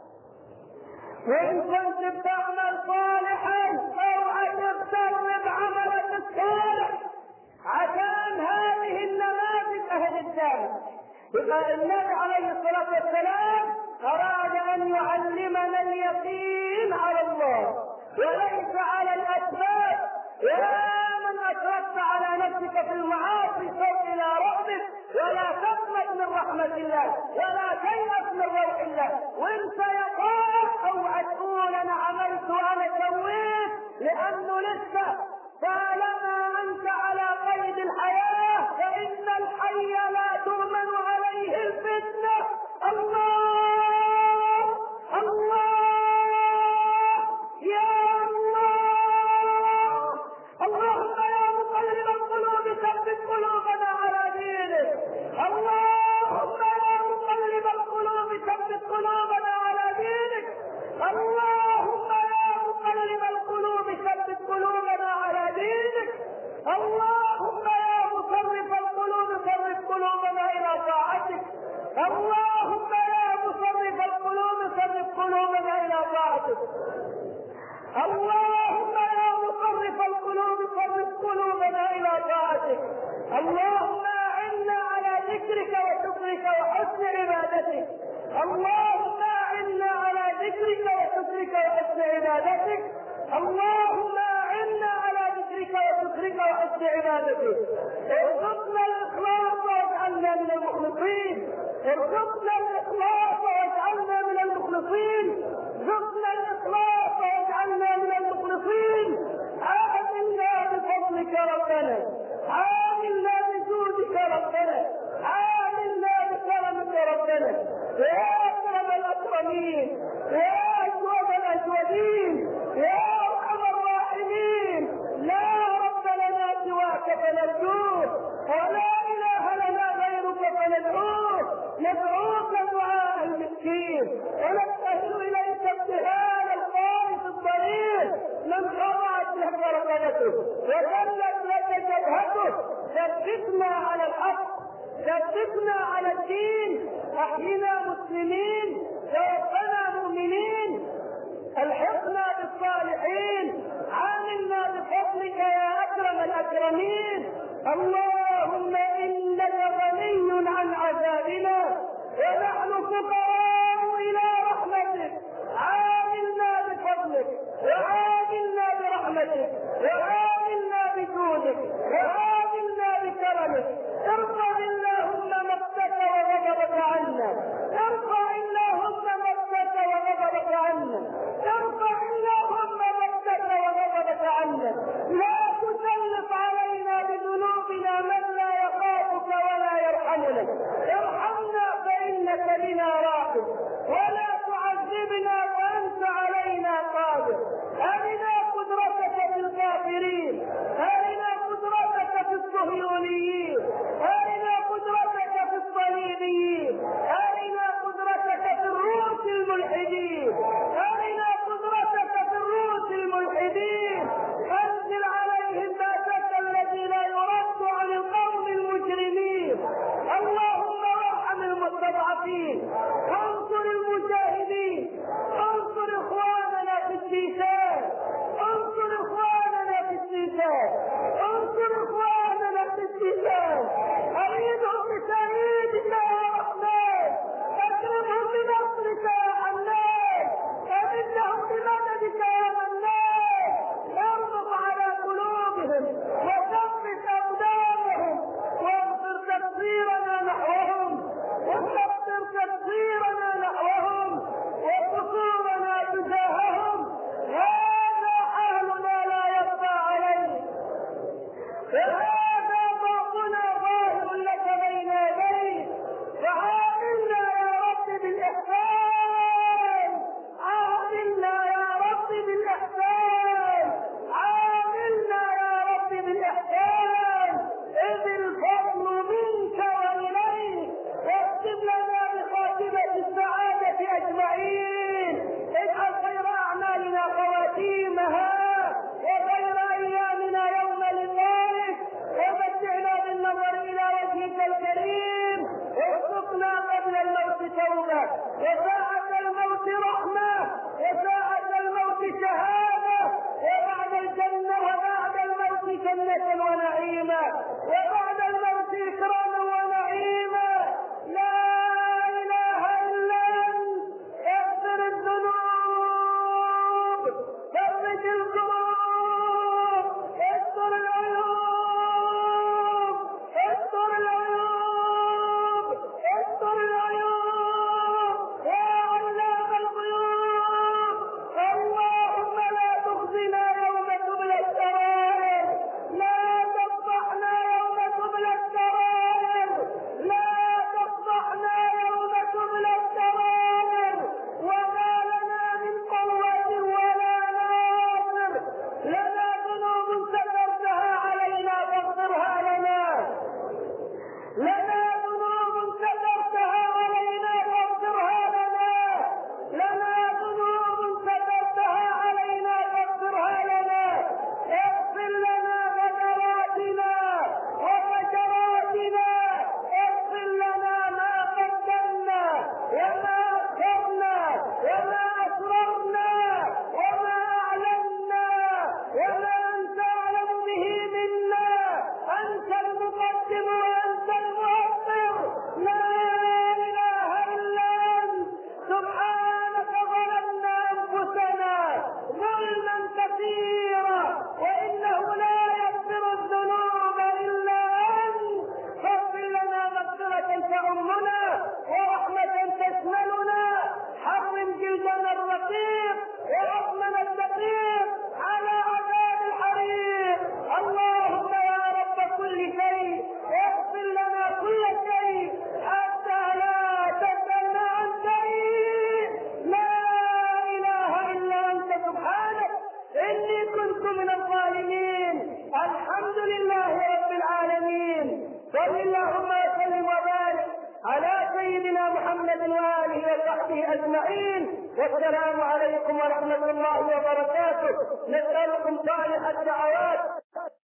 وإن كنت بتعمل صالحا اوعى تغتر بعملك الصالح عشان هذه النماذج أهل الجنة. يبقى النبي عليه الصلاة والسلام أراد أن يعلمنا اليقين على الله وليس على الأسباب. يا من أشرفت على نفسك في المعاصي صر إلى ربك، ولا تقنط من رحمة الله ولا تيأس من روح الله. وانت يا طارق اوعى تقول انا عملت وانا سويت، لانه لسه طالما انت على قيد الحياة فإن الحي لا تؤمن عليه الفتنة. الله الله يا الله. اللهم يا مقلب القلوب ثبت قلوبنا على دينك. اللهم يا مقلب القلوب ثبت قلوبنا على دينك. اللهم يا مقلب القلوب ثبت قلوبنا على دينك. اللهم يا مصرف القلوب صرف قلوبنا الى طاعتك. اللهم يا مصرف القلوب صرف قلوبنا الى طاعتك. اللهم يا مصرف القلوب صرف قلوبنا الى طاعتك. اللهم اعنا على ذكرك وشكرك وحسن عبادتك. اللهم اعنا على ذكرك وشكرك وحسن عبادتك. اللهم اعنا على ذكرك وشكرك وحسن عبادتك. ارزقنا الاخلاص واجعلنا من المخلصين. ارزقنا الاخلاص واجعلنا من المخلصين. ارزقنا الاخلاص واجعلنا من المخلصين. عاملنا بفضلك ربنا، عاملنا بجودك ربنا، عاملنا بكرمك ربنا. يا اكرم الاكرمين، يا اجود الاجودين، يا ارحم الراحمين. لا رب لنا سواك فنرجوه، ولا اله لنا غيرك فندعوه. ندعوك دعاء المسكين، ونبتهل اليك ابتهال الخائف الضرير من خضعت له رقبته وذلت لك جبهته. ثبتنا على الحق، ثبتنا على الدين. احينا مسلمين، توفنا مؤمنين، الحقنا بالصالحين. عاملنا بفضلك يا اكرم الاكرمين. اللهم انك غني عن عذابنا ونحن فقراء الى رحمتك. عاملنا بفضلك وعاملنا برحمتك وعاملنا بجودك وعاملنا بكرمك. ارفع اللهم مقتك وغضبك عنا، ارفع اللهم مقتك وغضبك عنا، ارفع اللهم مقتك وغضبك عنا. لا تسلط علينا بذنوبنا من لا يخافك ولا يرحمنا. ارحمنا فإنك بنا راحم، ولا تعذبنا وأنت علينا قادر. أرنا قدرتك في الكافرين، أرنا قدرتك في الصهيونيين، أرنا قدرتك في الصليبيين، أرنا قدرتك في الروس الملحدين، أرنا قدرتك في الروس الملحدين. أنزل عليهم بأسك الذي لا يرد عن القوم المجرمين. اللهم ارحم المستضعفين، انصر المجاهدين، انصر اخواننا في السيسان، انصر اخواننا في السيسان، انصر اخواننا في السيسان. اريدهم بتأييدك يا رحمن، اكرمهم بنصرك يا حنان، امدهم بمددك يا منان. اربط على قلوبهم وثبت اقدامهم، واغفر تقصيرنا نحوهم، واغفر تقصيرنا نحوهم وقصورنا تجاههم. هذا حالنا لا يخفى عليه، فهذا ضعفنا ظاهر لك بين يديك. فعاملنا يا رب بالاحسان، عاملنا يا رب بالاحسان، عاملنا يا رب بالاحسان. اذ الفضل منك واليك، واكتب لنا بخاتمة السعادة اجمعين. اجعل خير اعمالنا خواتيمها، وخير ايامنا يوم لقائك، ومتعنا بالنظر الى وجهك الكريم. وارزقنا قبل الموت توبة، وساعة الموت رحمة، وساعة الموت شهادة، وبعد الجنة وبعد الموت جنة ونعيما، وبعد الموت إكراما ونعيما. لا إله إلا أنت، اغفر الذنوب، فرج أجمعين، والسلام عليكم ورحمة الله وبركاته. نسألكم صالح الدعوات